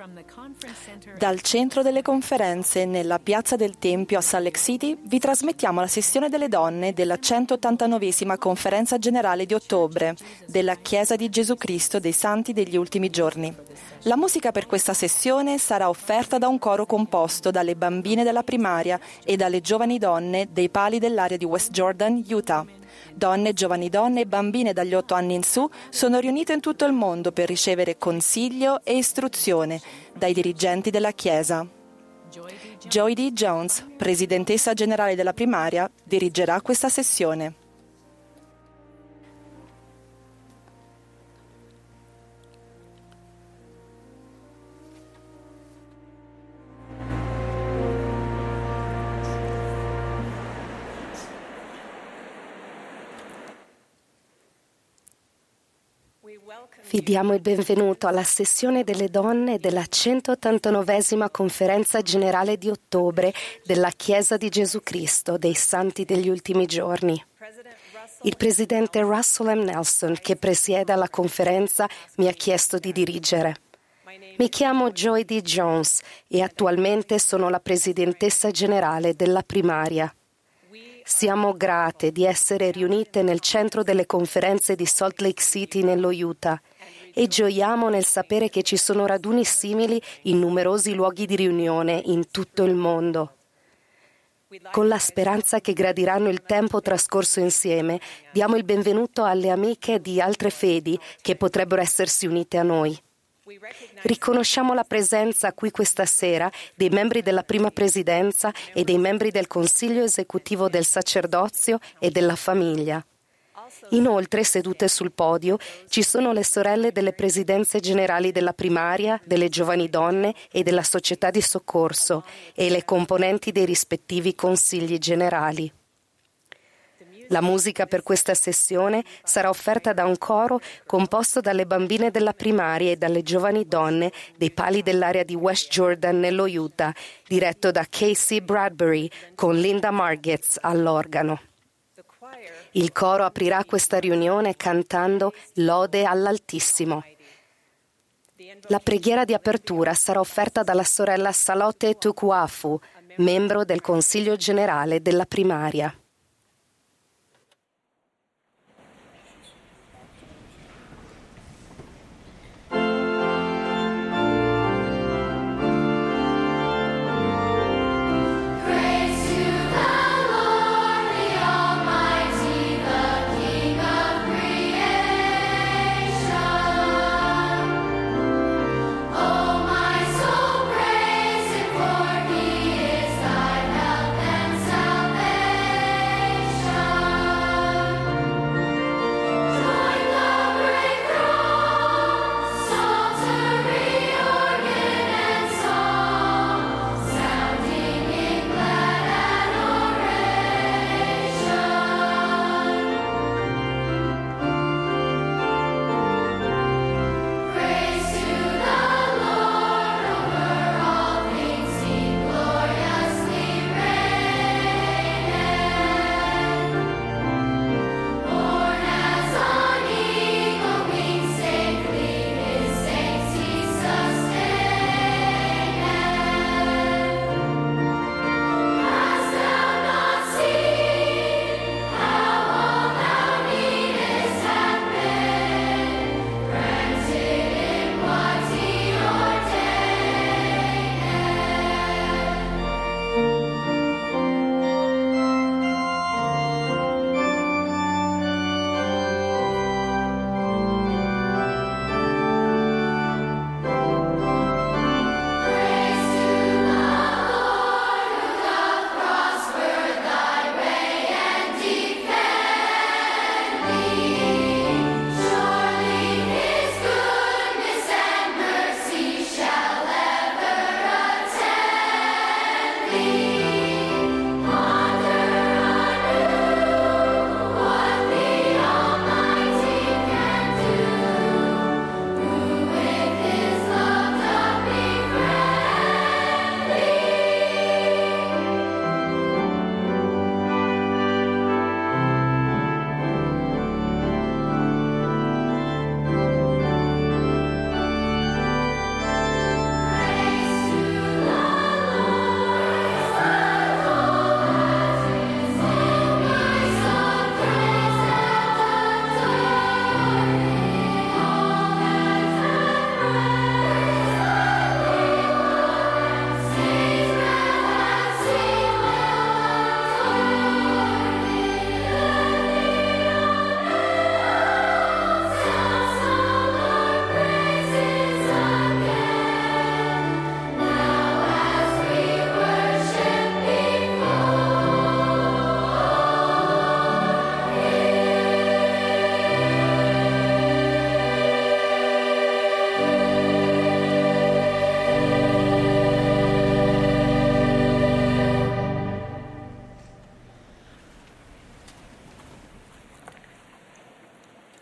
Dal centro delle conferenze nella piazza del Tempio a Salt Lake City vi trasmettiamo la sessione delle donne della 189esima conferenza generale di ottobre della Chiesa di Gesù Cristo dei Santi degli Ultimi Giorni. La musica per questa sessione sarà offerta da un coro composto dalle bambine della primaria e dalle giovani donne dei pali dell'area di West Jordan, Utah. Donne, giovani donne e bambine dagli 8 anni in su sono riunite in tutto il mondo per ricevere consiglio e istruzione dai dirigenti della Chiesa. Joy D. Jones, presidentessa generale della primaria, dirigerà questa sessione. Vi diamo il benvenuto alla sessione delle donne della 189esima conferenza generale di ottobre della Chiesa di Gesù Cristo dei Santi degli Ultimi Giorni. Il presidente Russell M. Nelson, che presiede la conferenza, mi ha chiesto di dirigere. Mi chiamo Joy D. Jones e attualmente sono la presidentessa generale della primaria. Siamo grate di essere riunite nel centro delle conferenze di Salt Lake City, nello Utah, e gioiamo nel sapere che ci sono raduni simili in numerosi luoghi di riunione in tutto il mondo. Con la speranza che gradiranno il tempo trascorso insieme, diamo il benvenuto alle amiche di altre fedi che potrebbero essersi unite a noi. Riconosciamo la presenza qui questa sera dei membri della prima presidenza e dei membri del Consiglio esecutivo del sacerdozio e della famiglia. Inoltre, sedute sul podio, ci sono le sorelle delle presidenze generali della primaria, delle giovani donne e della società di soccorso e le componenti dei rispettivi consigli generali. La musica per questa sessione sarà offerta da un coro composto dalle bambine della primaria e dalle giovani donne dei pali dell'area di West Jordan nello Utah, diretto da Casey Bradbury con Linda Margetts all'organo. Il coro aprirà questa riunione cantando Lode all'Altissimo. La preghiera di apertura sarà offerta dalla sorella Salote Tukuafu, membro del Consiglio generale della primaria. Salvation.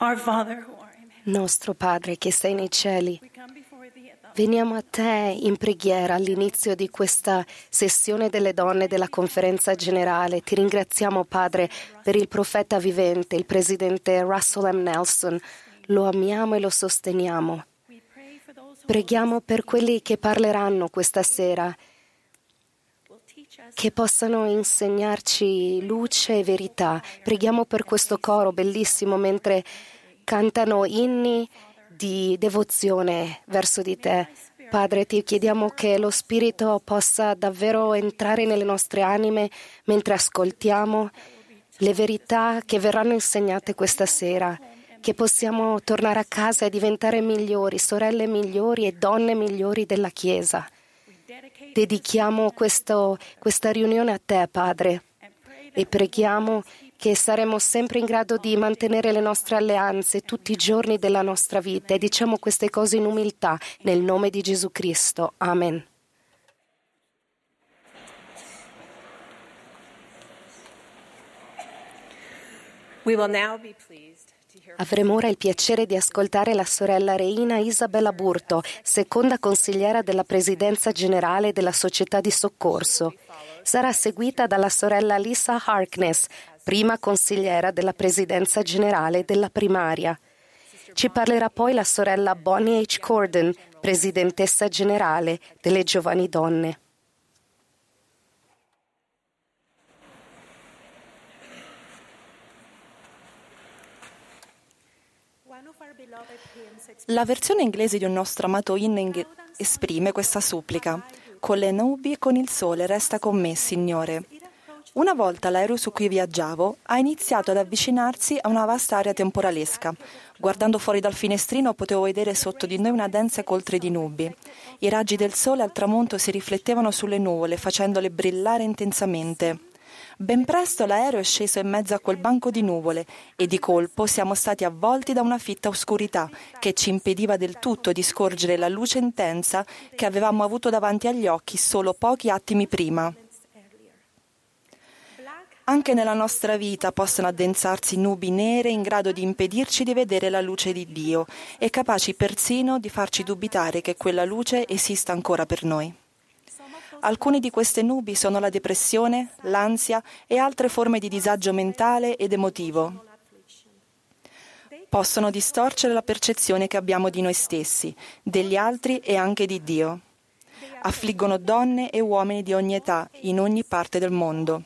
Our Father who art in heaven, Nostro Padre che sei nei cieli, we come before thee at the veniamo a te in preghiera all'inizio di questa sessione delle donne della conferenza generale. Ti ringraziamo, Padre, per il profeta vivente, il presidente Russell M. Nelson. Lo amiamo e lo sosteniamo. We pray for those who Preghiamo per quelli che parleranno questa sera, will teach us che possano insegnarci luce e verità. Preghiamo per questo coro bellissimo mentre cantano inni di devozione verso di te. Padre, ti chiediamo che lo Spirito possa davvero entrare nelle nostre anime mentre ascoltiamo le verità che verranno insegnate questa sera, che possiamo tornare a casa e diventare migliori, sorelle migliori e donne migliori della Chiesa. Dedichiamo questa riunione a te, Padre, e preghiamo che saremo sempre in grado di mantenere le nostre alleanze tutti i giorni della nostra vita e diciamo queste cose in umiltà nel nome di Gesù Cristo. Amen. We will now be pleased to hear Avremo ora il piacere di ascoltare la sorella Reina Isabella Burto, seconda consigliera della Presidenza Generale della Società di Soccorso. Sarà seguita dalla sorella Lisa Harkness, prima consigliera della Presidenza Generale della Primaria. Ci parlerà poi la sorella Bonnie H. Corden, Presidentessa Generale delle Giovani Donne. one of our beloved hymns La versione inglese di un nostro amato inno esprime questa supplica. Con le nubi e con il sole resta con me, Signore. Una volta l'aereo su cui viaggiavo ha iniziato ad avvicinarsi a una vasta area temporalesca. Guardando fuori dal finestrino potevo vedere sotto di noi una densa coltre di nubi. I raggi del sole al tramonto si riflettevano sulle nuvole, facendole brillare intensamente. Ben presto l'aereo è sceso in mezzo a quel banco di nuvole e di colpo siamo stati avvolti da una fitta oscurità che ci impediva del tutto di scorgere la luce intensa che avevamo avuto davanti agli occhi solo pochi attimi prima. Anche nella nostra vita possono addensarsi nubi nere in grado di impedirci di vedere la luce di Dio e capaci persino di farci dubitare che quella luce esista ancora per noi. Alcune di queste nubi sono la depressione, l'ansia e altre forme di disagio mentale ed emotivo. Possono distorcere la percezione che abbiamo di noi stessi, degli altri e anche di Dio. Affliggono donne e uomini di ogni età, in ogni parte del mondo.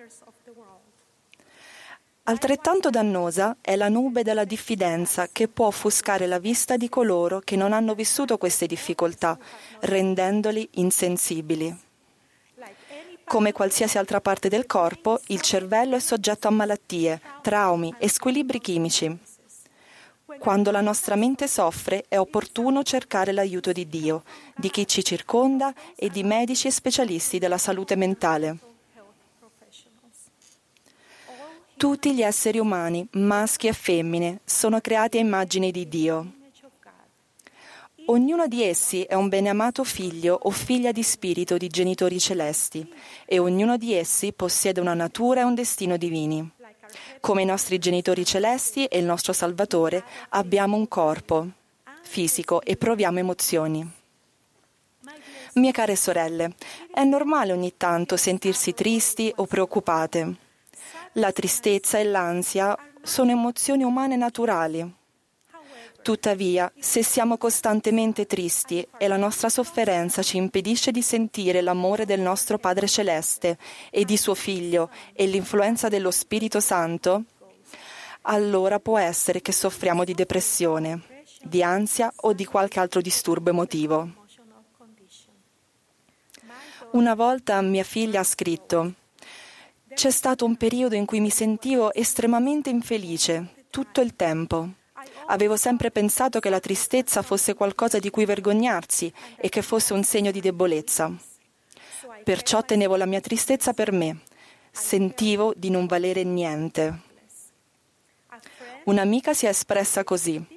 Altrettanto dannosa è la nube della diffidenza che può offuscare la vista di coloro che non hanno vissuto queste difficoltà, rendendoli insensibili. Come qualsiasi altra parte del corpo, il cervello è soggetto a malattie, traumi e squilibri chimici. Quando la nostra mente soffre, è opportuno cercare l'aiuto di Dio, di chi ci circonda e di medici e specialisti della salute mentale. Tutti gli esseri umani, maschi e femmine, sono creati a immagine di Dio. Ognuno di essi è un beneamato figlio o figlia di spirito di genitori celesti e ognuno di essi possiede una natura e un destino divini. Come i nostri genitori celesti e il nostro Salvatore, abbiamo un corpo fisico e proviamo emozioni. Mie care sorelle, è normale ogni tanto sentirsi tristi o preoccupate. La tristezza e l'ansia sono emozioni umane naturali. Tuttavia, se siamo costantemente tristi e la nostra sofferenza ci impedisce di sentire l'amore del nostro Padre Celeste e di suo Figlio e l'influenza dello Spirito Santo, allora può essere che soffriamo di depressione, di ansia o di qualche altro disturbo emotivo. Una volta mia figlia ha scritto: «C'è stato un periodo in cui mi sentivo estremamente infelice, tutto il tempo. Avevo sempre pensato che la tristezza fosse qualcosa di cui vergognarsi e che fosse un segno di debolezza. Perciò tenevo la mia tristezza per me. Sentivo di non valere niente». Un'amica si è espressa così: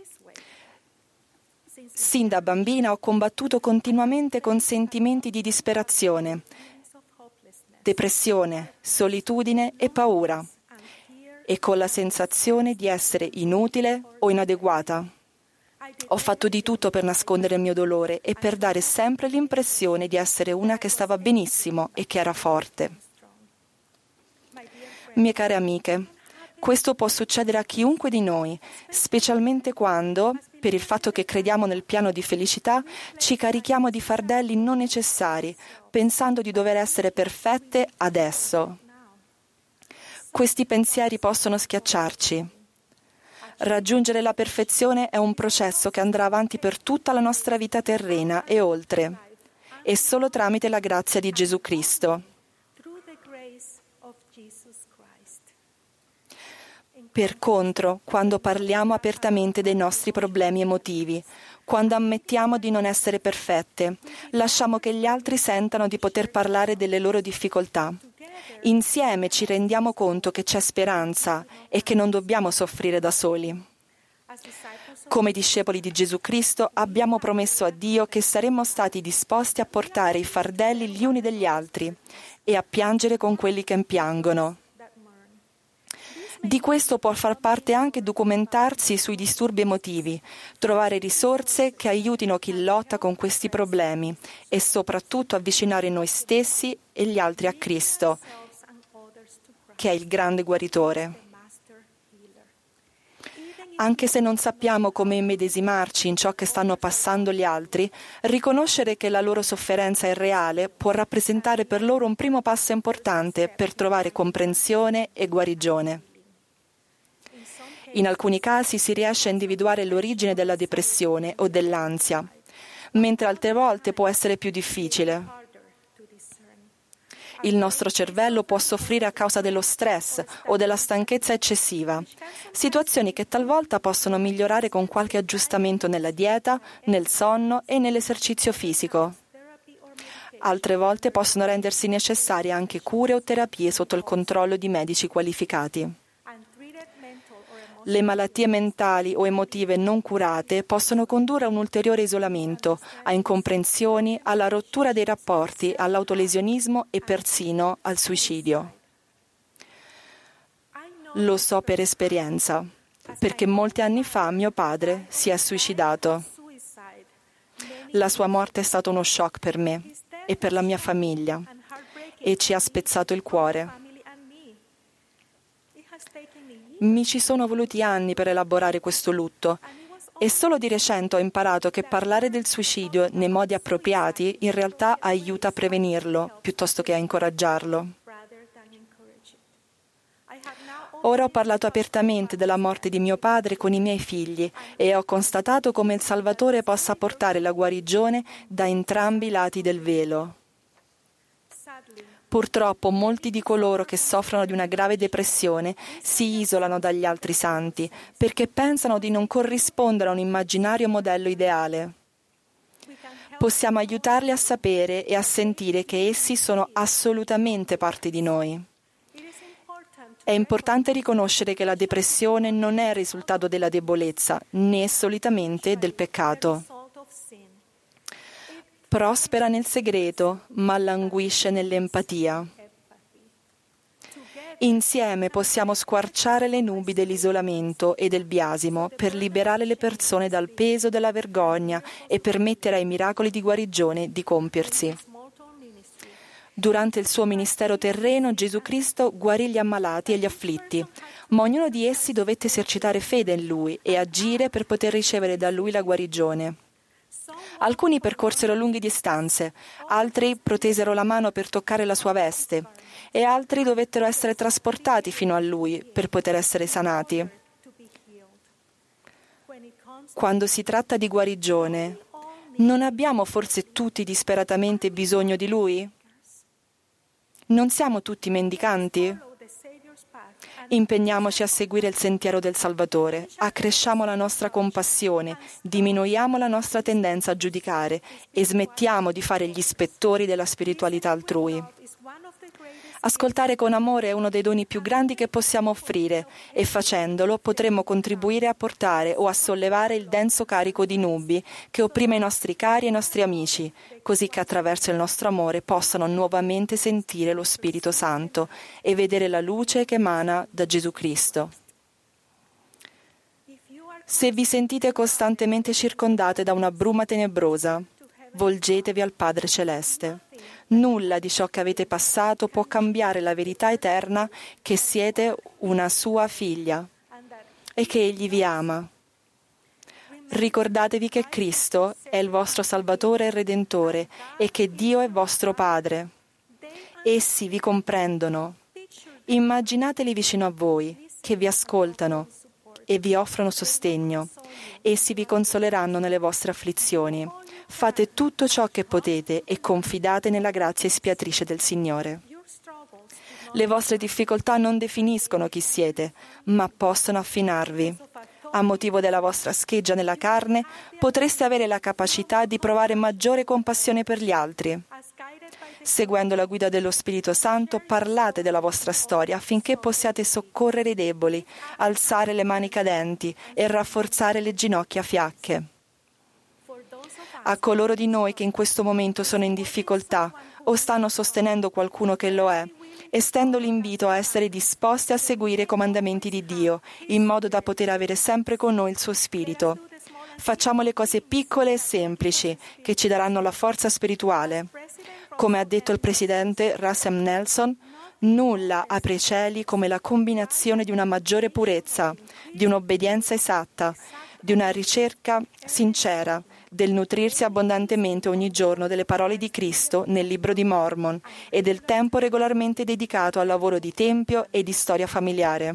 «Sin da bambina ho combattuto continuamente con sentimenti di disperazione, depressione, solitudine e paura. e con la sensazione di essere inutile o inadeguata. Ho fatto di tutto per nascondere il mio dolore e per dare sempre l'impressione di essere una che stava benissimo e che era forte. Mie care amiche, questo può succedere a chiunque di noi, specialmente quando, per il fatto che crediamo nel piano di felicità, ci carichiamo di fardelli non necessari, pensando di dover essere perfette adesso. Questi pensieri possono schiacciarci. Raggiungere la perfezione è un processo che andrà avanti per tutta la nostra vita terrena e oltre, e solo tramite la grazia di Gesù Cristo. Per contro, quando parliamo apertamente dei nostri problemi emotivi, quando ammettiamo di non essere perfette, lasciamo che gli altri sentano di poter parlare delle loro difficoltà. Insieme ci rendiamo conto che c'è speranza e che non dobbiamo soffrire da soli. Come discepoli di Gesù Cristo abbiamo promesso a Dio che saremmo stati disposti a portare i fardelli gli uni degli altri e a piangere con quelli che piangono. Di questo può far parte anche documentarsi sui disturbi emotivi, trovare risorse che aiutino chi lotta con questi problemi e soprattutto avvicinare noi stessi e gli altri a Cristo, che è il grande guaritore. Anche se non sappiamo come immedesimarci in ciò che stanno passando gli altri, riconoscere che la loro sofferenza è reale può rappresentare per loro un primo passo importante per trovare comprensione e guarigione. In alcuni casi si riesce a individuare l'origine della depressione o dell'ansia, mentre altre volte può essere più difficile. Il nostro cervello può soffrire a causa dello stress o della stanchezza eccessiva, situazioni che talvolta possono migliorare con qualche aggiustamento nella dieta, nel sonno e nell'esercizio fisico. Altre volte possono rendersi necessarie anche cure o terapie sotto il controllo di medici qualificati. Le malattie mentali o emotive non curate possono condurre a un ulteriore isolamento, a incomprensioni, alla rottura dei rapporti, all'autolesionismo e persino al suicidio. Lo so per esperienza, perché molti anni fa mio padre si è suicidato. La sua morte è stato uno shock per me e per la mia famiglia e ci ha spezzato il cuore. Mi ci sono voluti anni per elaborare questo lutto e solo di recente ho imparato che parlare del suicidio nei modi appropriati in realtà aiuta a prevenirlo piuttosto che a incoraggiarlo. Ora ho parlato apertamente della morte di mio padre con i miei figli e ho constatato come il Salvatore possa portare la guarigione da entrambi i lati del velo. Purtroppo molti di coloro che soffrono di una grave depressione si isolano dagli altri santi perché pensano di non corrispondere a un immaginario modello ideale. Possiamo aiutarli a sapere e a sentire che essi sono assolutamente parte di noi. È importante riconoscere che la depressione non è il risultato della debolezza, né solitamente del peccato. Prospera nel segreto, ma languisce nell'empatia. Insieme possiamo squarciare le nubi dell'isolamento e del biasimo per liberare le persone dal peso della vergogna e permettere ai miracoli di guarigione di compiersi. Durante il suo ministero terreno, Gesù Cristo guarì gli ammalati e gli afflitti, ma ognuno di essi dovette esercitare fede in Lui e agire per poter ricevere da Lui la guarigione. Alcuni percorsero lunghe distanze, altri protesero la mano per toccare la sua veste e altri dovettero essere trasportati fino a lui per poter essere sanati. Quando si tratta di guarigione, non abbiamo forse tutti disperatamente bisogno di lui? Non siamo tutti mendicanti? Impegniamoci a seguire il sentiero del Salvatore, accresciamo la nostra compassione, diminuiamo la nostra tendenza a giudicare e smettiamo di fare gli ispettori della spiritualità altrui. Ascoltare con amore è uno dei doni più grandi che possiamo offrire e facendolo potremo contribuire a portare o a sollevare il denso carico di nubi che opprime i nostri cari e i nostri amici, così che attraverso il nostro amore possano nuovamente sentire lo Spirito Santo e vedere la luce che emana da Gesù Cristo. Se vi sentite costantemente circondate da una bruma tenebrosa, volgetevi al Padre Celeste. Nulla di ciò che avete passato può cambiare la verità eterna che siete una sua figlia e che Egli vi ama. Ricordatevi che Cristo è il vostro Salvatore e Redentore e che Dio è vostro Padre. Essi vi comprendono. Immaginateli vicino a voi, che vi ascoltano e vi offrono sostegno. Essi vi consoleranno nelle vostre afflizioni. Fate tutto ciò che potete e confidate nella grazia espiatrice del Signore. Le vostre difficoltà non definiscono chi siete, ma possono affinarvi. A motivo della vostra scheggia nella carne, potreste avere la capacità di provare maggiore compassione per gli altri. Seguendo la guida dello Spirito Santo, parlate della vostra storia affinché possiate soccorrere i deboli, alzare le mani cadenti e rafforzare le ginocchia fiacche. A coloro di noi che in questo momento sono in difficoltà o stanno sostenendo qualcuno che lo è, estendo l'invito a essere disposti a seguire i comandamenti di Dio, in modo da poter avere sempre con noi il suo Spirito. Facciamo le cose piccole e semplici, che ci daranno la forza spirituale. Come ha detto il presidente Russell Nelson, nulla apre i cieli come la combinazione di una maggiore purezza, di un'obbedienza esatta, di una ricerca sincera, del nutrirsi abbondantemente ogni giorno delle parole di Cristo nel libro di Mormon e del tempo regolarmente dedicato al lavoro di tempio e di storia familiare.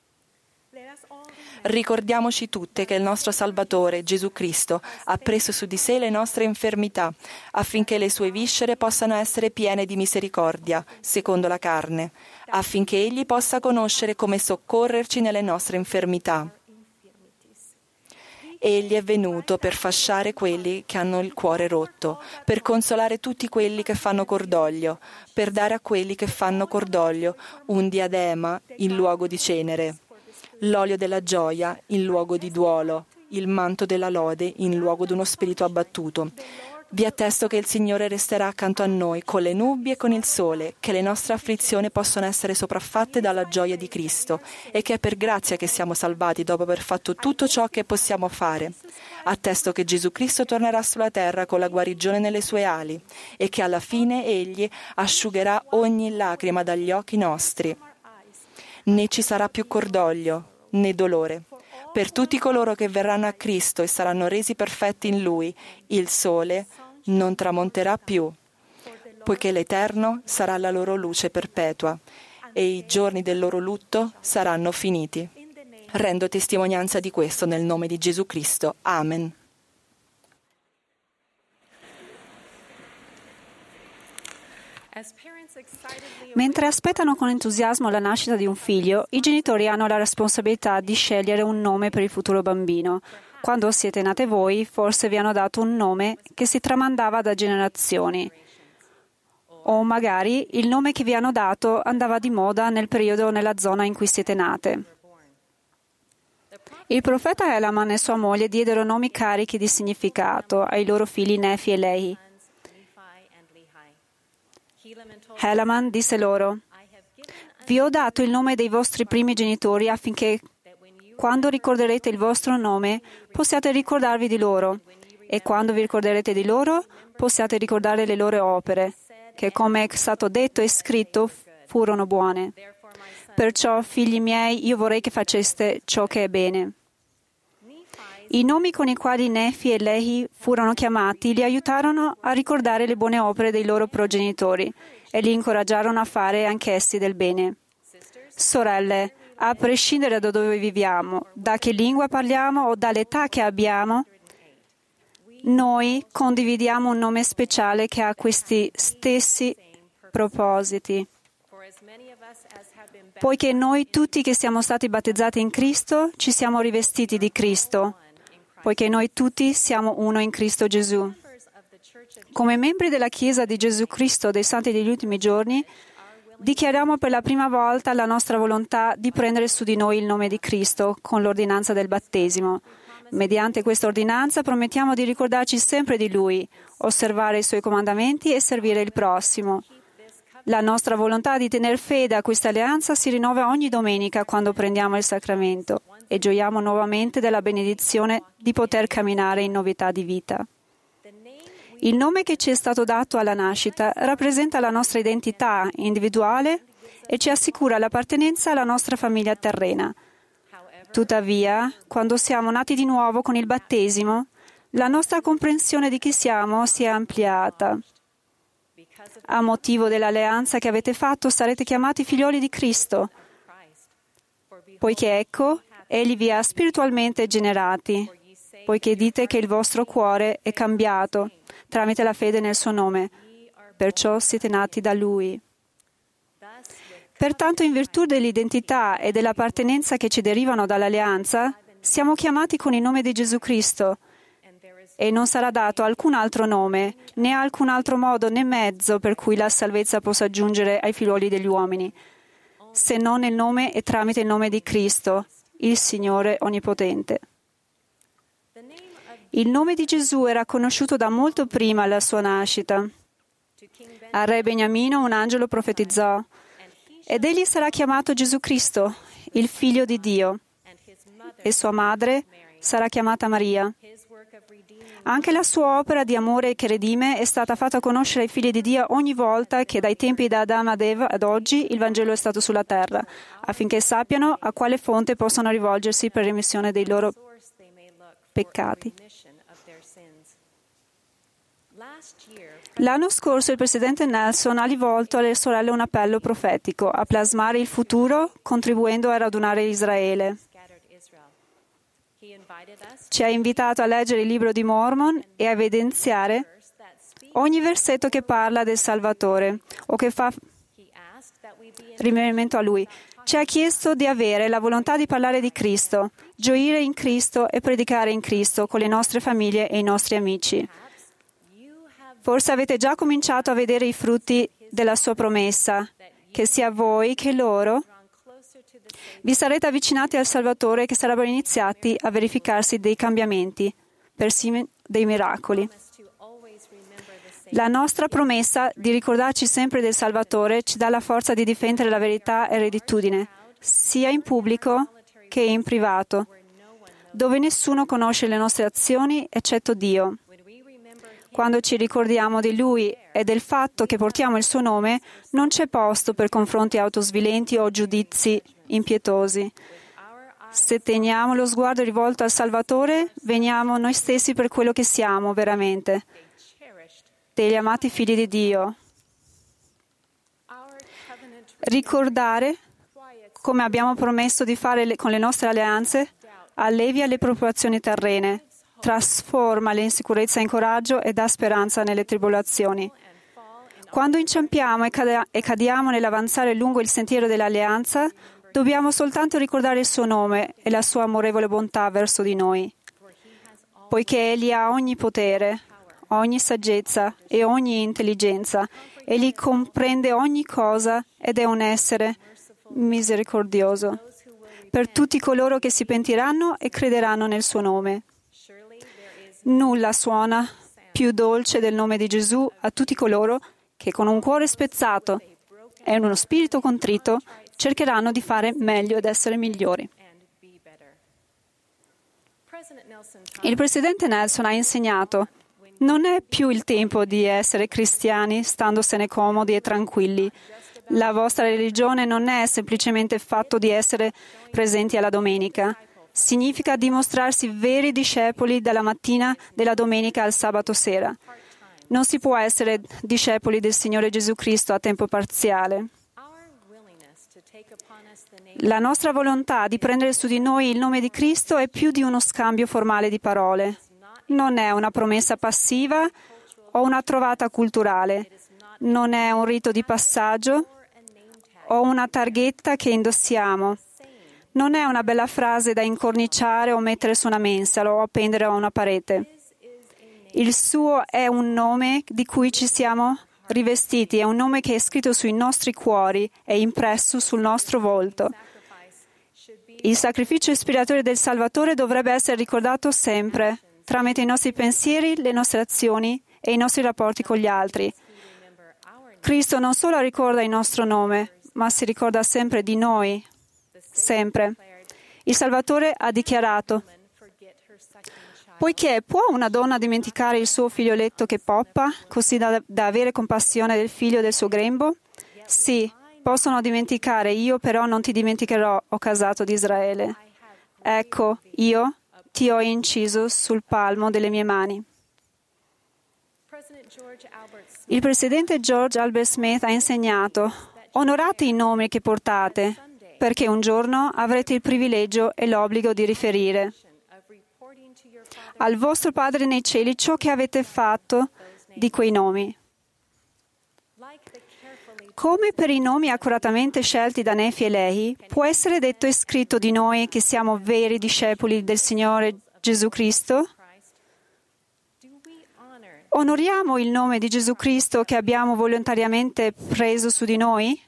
Ricordiamoci tutte che il nostro Salvatore, Gesù Cristo, ha preso su di sé le nostre infermità, affinché le sue viscere possano essere piene di misericordia, secondo la carne, affinché Egli possa conoscere come soccorrerci nelle nostre infermità. Egli è venuto per fasciare quelli che hanno il cuore rotto, per consolare tutti quelli che fanno cordoglio, per dare a quelli che fanno cordoglio un diadema in luogo di cenere, l'olio della gioia in luogo di duolo, il manto della lode in luogo di uno spirito abbattuto. Vi attesto che il Signore resterà accanto a noi con le nubi e con il sole, che le nostre afflizioni possono essere sopraffatte dalla gioia di Cristo e che è per grazia che siamo salvati dopo aver fatto tutto ciò che possiamo fare. Attesto che Gesù Cristo tornerà sulla terra con la guarigione nelle sue ali e che alla fine Egli asciugherà ogni lacrima dagli occhi nostri. Né ci sarà più cordoglio né dolore. Per tutti coloro che verranno a Cristo e saranno resi perfetti in Lui, il sole non tramonterà più, poiché l'Eterno sarà la loro luce perpetua e i giorni del loro lutto saranno finiti. Rendo testimonianza di questo nel nome di Gesù Cristo. Amen. Mentre aspettano con entusiasmo la nascita di un figlio, i genitori hanno la responsabilità di scegliere un nome per il futuro bambino. Quando siete nate voi, forse vi hanno dato un nome che si tramandava da generazioni. O magari il nome che vi hanno dato andava di moda nel periodo o nella zona in cui siete nate. Il profeta Helaman e sua moglie diedero nomi carichi di significato ai loro figli Nefi e Lehi. Helaman disse loro: «Vi ho dato il nome dei vostri primi genitori affinché, quando ricorderete il vostro nome, possiate ricordarvi di loro, e quando vi ricorderete di loro, possiate ricordare le loro opere, che come è stato detto e scritto furono buone. Perciò, figli miei, io vorrei che faceste ciò che è bene». I nomi con i quali Nefi e Lehi furono chiamati li aiutarono a ricordare le buone opere dei loro progenitori e li incoraggiarono a fare anch'essi del bene. Sorelle, a prescindere da dove viviamo, da che lingua parliamo o dall'età che abbiamo, noi condividiamo un nome speciale che ha questi stessi propositi. Poiché noi tutti che siamo stati battezzati in Cristo ci siamo rivestiti di Cristo, poiché noi tutti siamo uno in Cristo Gesù. Come membri della Chiesa di Gesù Cristo dei Santi degli Ultimi Giorni, dichiariamo per la prima volta la nostra volontà di prendere su di noi il nome di Cristo con l'ordinanza del battesimo. Mediante questa ordinanza promettiamo di ricordarci sempre di Lui, osservare i Suoi comandamenti e servire il prossimo. La nostra volontà di tener fede a questa alleanza si rinnova ogni domenica quando prendiamo il sacramento e gioiamo nuovamente della benedizione di poter camminare in novità di vita. Il nome che ci è stato dato alla nascita rappresenta la nostra identità individuale e ci assicura l'appartenenza alla nostra famiglia terrena. Tuttavia, quando siamo nati di nuovo con il battesimo, la nostra comprensione di chi siamo si è ampliata. A motivo dell'alleanza che avete fatto, sarete chiamati figlioli di Cristo, poiché ecco, Egli vi ha spiritualmente generati, poiché dite che il vostro cuore è cambiato tramite la fede nel suo nome, perciò siete nati da Lui. Pertanto, in virtù dell'identità e dell'appartenenza che ci derivano dall'alleanza, siamo chiamati con il nome di Gesù Cristo, e non sarà dato alcun altro nome, né alcun altro modo né mezzo per cui la salvezza possa giungere ai figlioli degli uomini, se non nel nome e tramite il nome di Cristo, il Signore Onnipotente. Il nome di Gesù era conosciuto da molto prima la sua nascita. Al re Beniamino un angelo profetizzò: ed egli sarà chiamato Gesù Cristo, il Figlio di Dio, e sua madre sarà chiamata Maria. Anche la sua opera di amore che redime è stata fatta conoscere ai figli di Dio ogni volta che dai tempi da Adamo ad Eva ad oggi il Vangelo è stato sulla terra, affinché sappiano a quale fonte possono rivolgersi per remissione dei loro peccati. L'anno scorso il presidente Nelson ha rivolto alle sorelle un appello profetico a plasmare il futuro contribuendo a radunare Israele. Ci ha invitato a leggere il libro di Mormon e a evidenziare ogni versetto che parla del Salvatore o che fa riferimento a Lui. Ci ha chiesto di avere la volontà di parlare di Cristo, gioire in Cristo e predicare in Cristo con le nostre famiglie e i nostri amici. Forse avete già cominciato a vedere i frutti della sua promessa, che sia voi che loro vi sarete avvicinati al Salvatore, che sarebbero iniziati a verificarsi dei cambiamenti, persino dei miracoli. La nostra promessa di ricordarci sempre del Salvatore ci dà la forza di difendere la verità e rettitudine, sia in pubblico che in privato, dove nessuno conosce le nostre azioni eccetto Dio. Quando ci ricordiamo di Lui e del fatto che portiamo il suo nome, non c'è posto per confronti autosvilenti o giudizi impietosi. Se teniamo lo sguardo rivolto al Salvatore, veniamo noi stessi per quello che siamo veramente, degli amati figli di Dio. Ricordare, come abbiamo promesso di fare con le nostre alleanze, allevia le preoccupazioni terrene, trasforma l'insicurezza in coraggio e dà speranza nelle tribolazioni. Quando inciampiamo e cadiamo nell'avanzare lungo il sentiero dell'alleanza, dobbiamo soltanto ricordare il suo nome e la sua amorevole bontà verso di noi, poiché Egli ha ogni potere, ogni saggezza e ogni intelligenza. Egli comprende ogni cosa ed è un essere misericordioso per tutti coloro che si pentiranno e crederanno nel suo nome. Nulla suona più dolce del nome di Gesù a tutti coloro che con un cuore spezzato e uno spirito contrito cercheranno di fare meglio ed essere migliori. Il presidente Nelson ha insegnato: non è più il tempo di essere cristiani standosene comodi e tranquilli. La vostra religione non è semplicemente il fatto di essere presenti alla domenica. Significa dimostrarsi veri discepoli dalla mattina della domenica al sabato sera. Non si può essere discepoli del Signore Gesù Cristo a tempo parziale. La nostra volontà di prendere su di noi il nome di Cristo è più di uno scambio formale di parole. Non è una promessa passiva o una trovata culturale. Non è un rito di passaggio o una targhetta che indossiamo. Non è una bella frase da incorniciare o mettere su una mensola o appendere a una parete. Il suo è un nome di cui ci siamo rivestiti, è un nome che è scritto sui nostri cuori e impresso sul nostro volto. Il sacrificio espiatorio del Salvatore dovrebbe essere ricordato sempre, tramite i nostri pensieri, le nostre azioni e i nostri rapporti con gli altri. Cristo non solo ricorda il nostro nome, ma si ricorda sempre di noi, sempre. Il Salvatore ha dichiarato: poiché può una donna dimenticare il suo figlioletto che poppa, così da avere compassione del figlio del suo grembo? Sì, possono dimenticare, io però non ti dimenticherò, o casato di Israele. Ecco, io ti ho inciso sul palmo delle mie mani. Il presidente George Albert Smith ha insegnato: onorate i nomi che portate, perché un giorno avrete il privilegio e l'obbligo di riferire al vostro Padre nei cieli ciò che avete fatto di quei nomi. Come per i nomi accuratamente scelti da Nefi e Lehi, può essere detto e scritto di noi che siamo veri discepoli del Signore Gesù Cristo? Onoriamo il nome di Gesù Cristo che abbiamo volontariamente preso su di noi?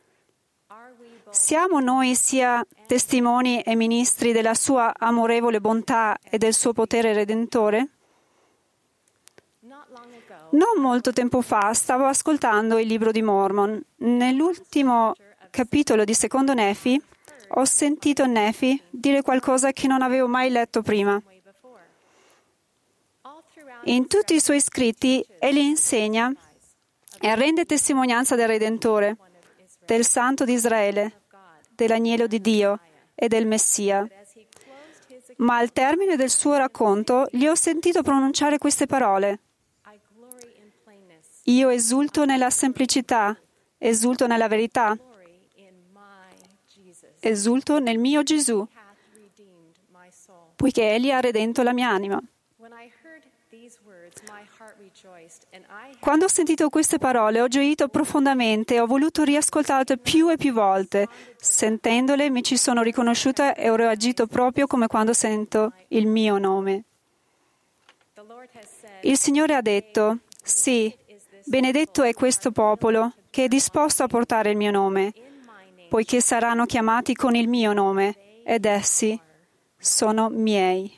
Siamo noi sia testimoni e ministri della sua amorevole bontà e del suo potere redentore? Non molto tempo fa stavo ascoltando il libro di Mormon. Nell'ultimo capitolo di Secondo Nefi ho sentito Nefi dire qualcosa che non avevo mai letto prima. In tutti i suoi scritti egli insegna e rende testimonianza del Redentore, del Santo di Israele, dell'Agnello di Dio e del Messia. Ma al termine del suo racconto gli ho sentito pronunciare queste parole: io esulto nella semplicità, esulto nella verità, esulto nel mio Gesù, poiché Egli ha redento la mia anima. Quando ho sentito queste parole ho gioito profondamente e ho voluto riascoltarle più e più volte. Sentendole mi ci sono riconosciuta e ho reagito proprio come quando sento il mio nome. Il Signore ha detto: sì, benedetto è questo popolo che è disposto a portare il mio nome, poiché saranno chiamati con il mio nome ed essi sono miei.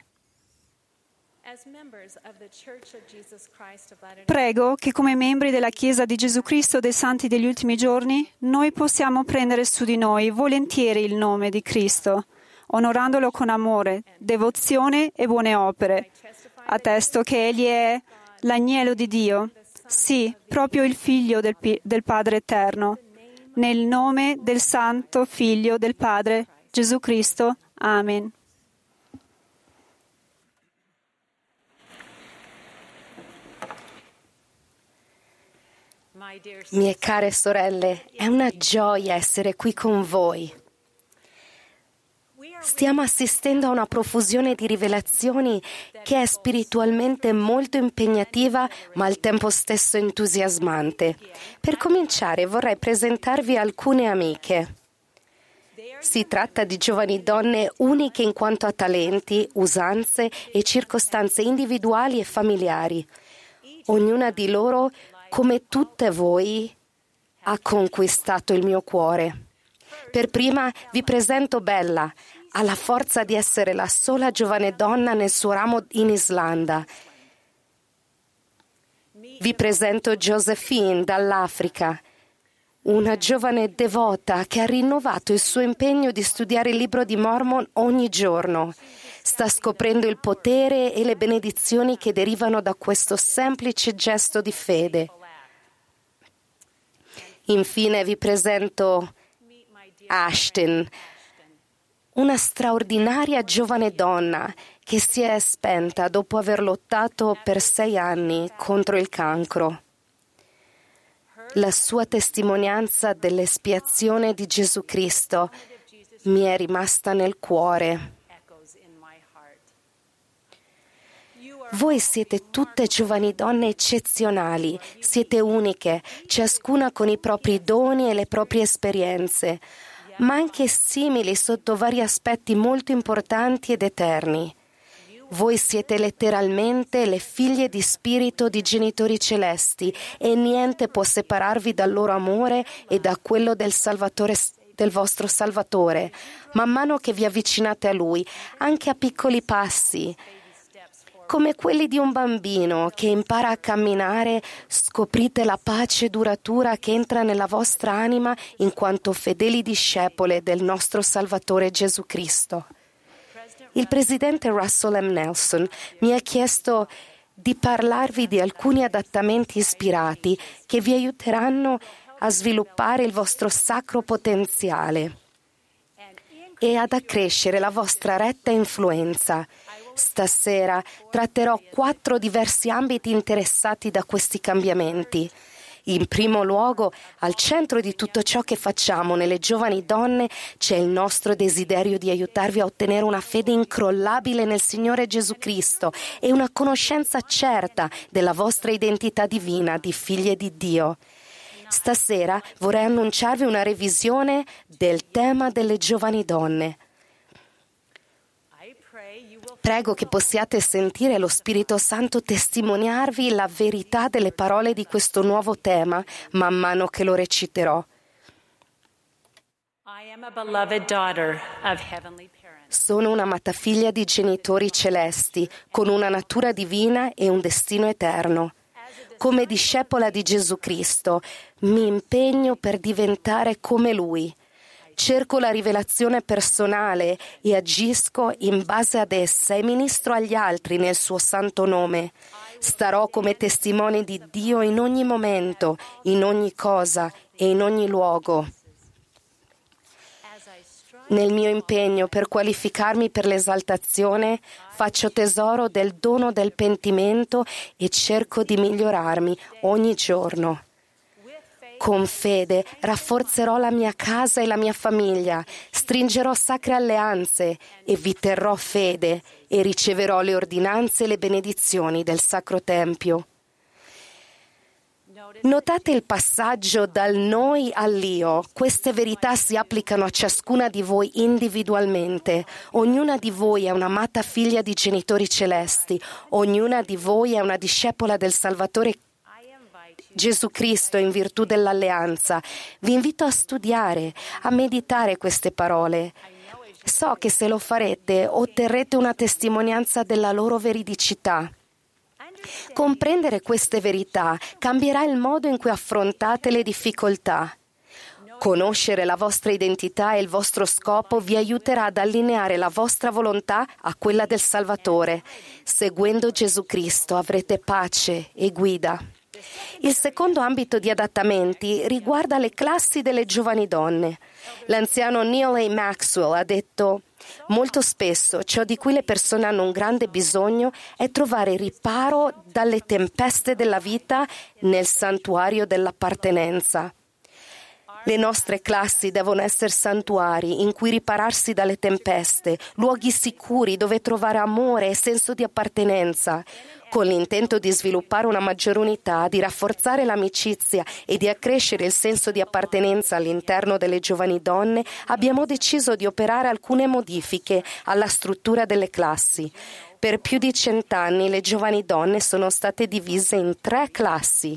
Prego che come membri della Chiesa di Gesù Cristo dei Santi degli ultimi giorni, noi possiamo prendere su di noi volentieri il nome di Cristo, onorandolo con amore, devozione e buone opere. Attesto che Egli è l'Agnello di Dio, sì, proprio il Figlio del Padre Eterno. Nel nome del Santo Figlio del Padre, Gesù Cristo. Amen. Mie care sorelle, è una gioia essere qui con voi. Stiamo assistendo a una profusione di rivelazioni che è spiritualmente molto impegnativa, ma al tempo stesso entusiasmante. Per cominciare, vorrei presentarvi alcune amiche. Si tratta di giovani donne uniche in quanto a talenti, usanze e circostanze individuali e familiari. Ognuna di loro, come tutte voi, ha conquistato il mio cuore. Per prima vi presento Bella, ha la forza di essere la sola giovane donna nel suo ramo in Islanda. Vi presento Josephine dall'Africa, una giovane devota che ha rinnovato il suo impegno di studiare il libro di Mormon ogni giorno. Sta scoprendo il potere e le benedizioni che derivano da questo semplice gesto di fede. Infine vi presento Ashton, una straordinaria giovane donna che si è spenta dopo aver lottato per 6 anni contro il cancro. La sua testimonianza dell'espiazione di Gesù Cristo mi è rimasta nel cuore. Voi siete tutte giovani donne eccezionali, siete uniche, ciascuna con i propri doni e le proprie esperienze, ma anche simili sotto vari aspetti molto importanti ed eterni. Voi siete letteralmente le figlie di spirito di genitori celesti e niente può separarvi dal loro amore e da quello del vostro Salvatore. Man mano che vi avvicinate a Lui, anche a piccoli passi, come quelli di un bambino che impara a camminare, scoprite la pace duratura che entra nella vostra anima in quanto fedeli discepole del nostro Salvatore Gesù Cristo. Il presidente Russell M. Nelson mi ha chiesto di parlarvi di alcuni adattamenti ispirati che vi aiuteranno a sviluppare il vostro sacro potenziale e ad accrescere la vostra retta influenza. Stasera tratterò 4 diversi ambiti interessati da questi cambiamenti. In primo luogo, al centro di tutto ciò che facciamo nelle giovani donne c'è il nostro desiderio di aiutarvi a ottenere una fede incrollabile nel Signore Gesù Cristo e una conoscenza certa della vostra identità divina di figlie di Dio. Stasera vorrei annunciarvi una revisione del tema delle giovani donne. Prego che possiate sentire lo Spirito Santo testimoniarvi la verità delle parole di questo nuovo tema man mano che lo reciterò. Sono un'amata figlia di genitori celesti, con una natura divina e un destino eterno. Come discepola di Gesù Cristo, mi impegno per diventare come Lui. Cerco la rivelazione personale e agisco in base ad essa e ministro agli altri nel suo santo nome. Starò come testimone di Dio in ogni momento, in ogni cosa e in ogni luogo. Nel mio impegno per qualificarmi per l'esaltazione, faccio tesoro del dono del pentimento e cerco di migliorarmi ogni giorno. Con fede rafforzerò la mia casa e la mia famiglia, stringerò sacre alleanze e vi terrò fede e riceverò le ordinanze e le benedizioni del Sacro Tempio. Notate il passaggio dal noi all'io. Queste verità si applicano a ciascuna di voi individualmente. Ognuna di voi è un'amata figlia di genitori celesti. Ognuna di voi è una discepola del Salvatore Gesù Cristo in virtù dell'alleanza. Vi invito a studiare, a meditare queste parole. So che se lo farete otterrete una testimonianza della loro veridicità. Comprendere queste verità cambierà il modo in cui affrontate le difficoltà. Conoscere la vostra identità e il vostro scopo vi aiuterà ad allineare la vostra volontà a quella del Salvatore. Seguendo Gesù Cristo avrete pace e guida. Il secondo ambito di adattamenti riguarda le classi delle giovani donne. L'anziano Neal A. Maxwell ha detto: molto spesso ciò di cui le persone hanno un grande bisogno è trovare riparo dalle tempeste della vita nel santuario dell'appartenenza. Le nostre classi devono essere santuari in cui ripararsi dalle tempeste, luoghi sicuri dove trovare amore e senso di appartenenza. Con l'intento di sviluppare una maggiore unità, di rafforzare l'amicizia e di accrescere il senso di appartenenza all'interno delle giovani donne, abbiamo deciso di operare alcune modifiche alla struttura delle classi. Per più di 100 anni le giovani donne sono state divise in 3 classi.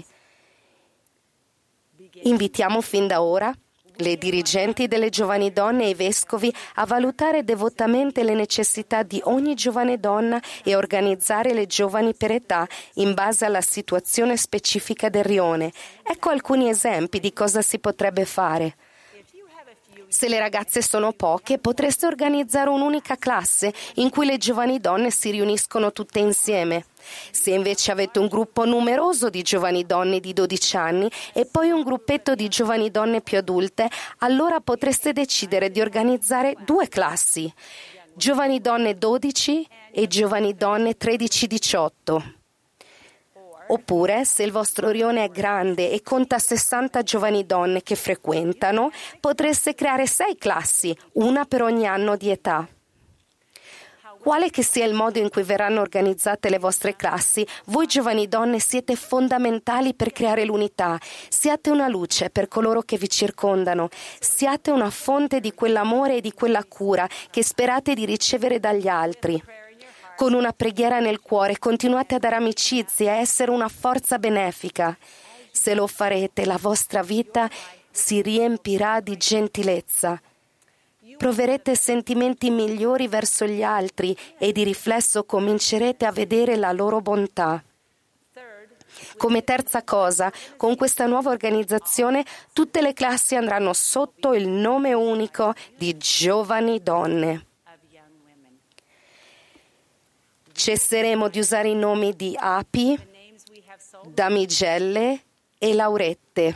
Invitiamo fin da ora le dirigenti delle giovani donne e i vescovi a valutare devotamente le necessità di ogni giovane donna e organizzare le giovani per età in base alla situazione specifica del rione. Ecco alcuni esempi di cosa si potrebbe fare. Se le ragazze sono poche, potreste organizzare un'unica classe in cui le giovani donne si riuniscono tutte insieme. Se invece avete un gruppo numeroso di giovani donne di 12 anni e poi un gruppetto di giovani donne più adulte, allora potreste decidere di organizzare 2 classi, giovani donne 12 e giovani donne 13-18. Oppure, se il vostro rione è grande e conta 60 giovani donne che frequentano, potreste creare 6 classi, una per ogni anno di età. Quale che sia il modo in cui verranno organizzate le vostre classi, voi giovani donne siete fondamentali per creare l'unità. Siate una luce per coloro che vi circondano. Siate una fonte di quell'amore e di quella cura che sperate di ricevere dagli altri. con una preghiera nel cuore, continuate a dare amicizie, a essere una forza benefica. Se lo farete, la vostra vita si riempirà di gentilezza. Proverete sentimenti migliori verso gli altri e di riflesso comincerete a vedere la loro bontà. Come terza cosa, con questa nuova organizzazione tutte le classi andranno sotto il nome unico di giovani donne. Cesseremo di usare i nomi di api, damigelle e laurette.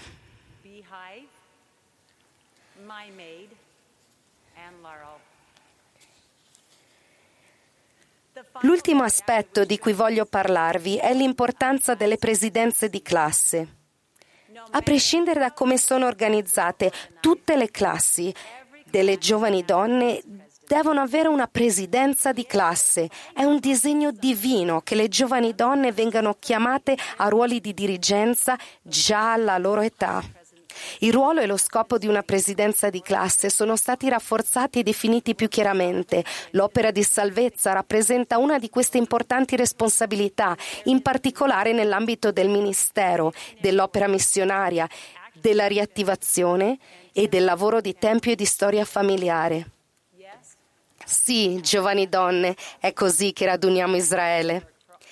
L'ultimo aspetto di cui voglio parlarvi è l'importanza delle presidenze di classe. A prescindere da come sono organizzate, tutte le classi delle giovani donne devono avere una presidenza di classe. È un disegno divino che le giovani donne vengano chiamate a ruoli di dirigenza già alla loro età. Il ruolo e lo scopo di una presidenza di classe sono stati rafforzati e definiti più chiaramente. L'opera di salvezza rappresenta una di queste importanti responsabilità, in particolare nell'ambito del ministero, dell'opera missionaria, della riattivazione e del lavoro di tempio e di storia familiare. Sì, giovani donne, è così che raduniamo Israele.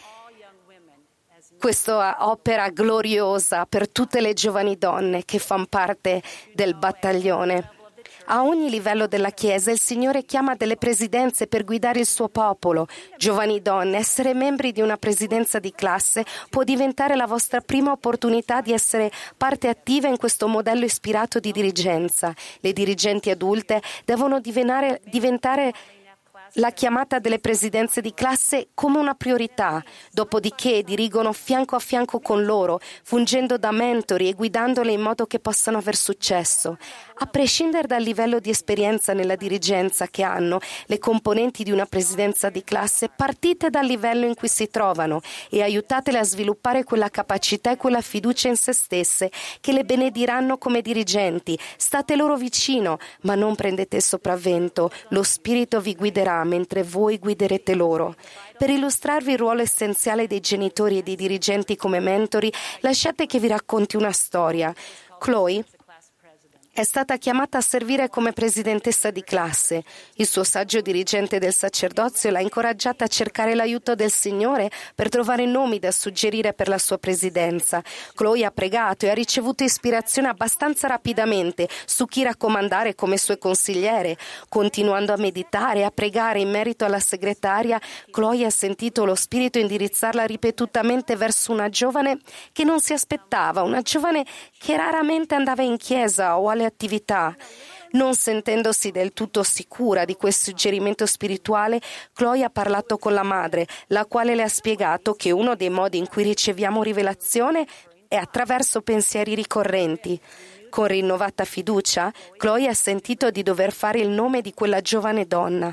Questa opera gloriosa per tutte le giovani donne che fanno parte del battaglione. A ogni livello della Chiesa il Signore chiama delle presidenze per guidare il suo popolo. Giovani donne, essere membri di una presidenza di classe può diventare la vostra prima opportunità di essere parte attiva in questo modello ispirato di dirigenza. Le dirigenti adulte devono diventare la chiamata delle presidenze di classe come una priorità, dopodiché dirigono fianco a fianco con loro, fungendo da mentori e guidandole in modo che possano aver successo. A prescindere dal livello di esperienza nella dirigenza che hanno, le componenti di una presidenza di classe, partite dal livello in cui si trovano e aiutatele a sviluppare quella capacità e quella fiducia in se stesse che le benediranno come dirigenti. State loro vicino, ma non prendete il sopravvento. Lo Spirito vi guiderà mentre voi guiderete loro. Per illustrarvi il ruolo essenziale dei genitori e dei dirigenti come mentori, lasciate che vi racconti una storia. Chloe è stata chiamata a servire come presidentessa di classe. Il suo saggio dirigente del sacerdozio l'ha incoraggiata a cercare l'aiuto del Signore per trovare nomi da suggerire per la sua presidenza. Chloe ha pregato e ha ricevuto ispirazione abbastanza rapidamente su chi raccomandare come sue consigliere. Continuando a meditare e a pregare in merito alla segretaria, Chloe ha sentito lo Spirito indirizzarla ripetutamente verso una giovane che non si aspettava, una giovane che raramente andava in chiesa o alle attività. Non sentendosi del tutto sicura di quel suggerimento spirituale, Chloe ha parlato con la madre, la quale le ha spiegato che uno dei modi in cui riceviamo rivelazione è attraverso pensieri ricorrenti. Con rinnovata fiducia, Chloe ha sentito di dover fare il nome di quella giovane donna.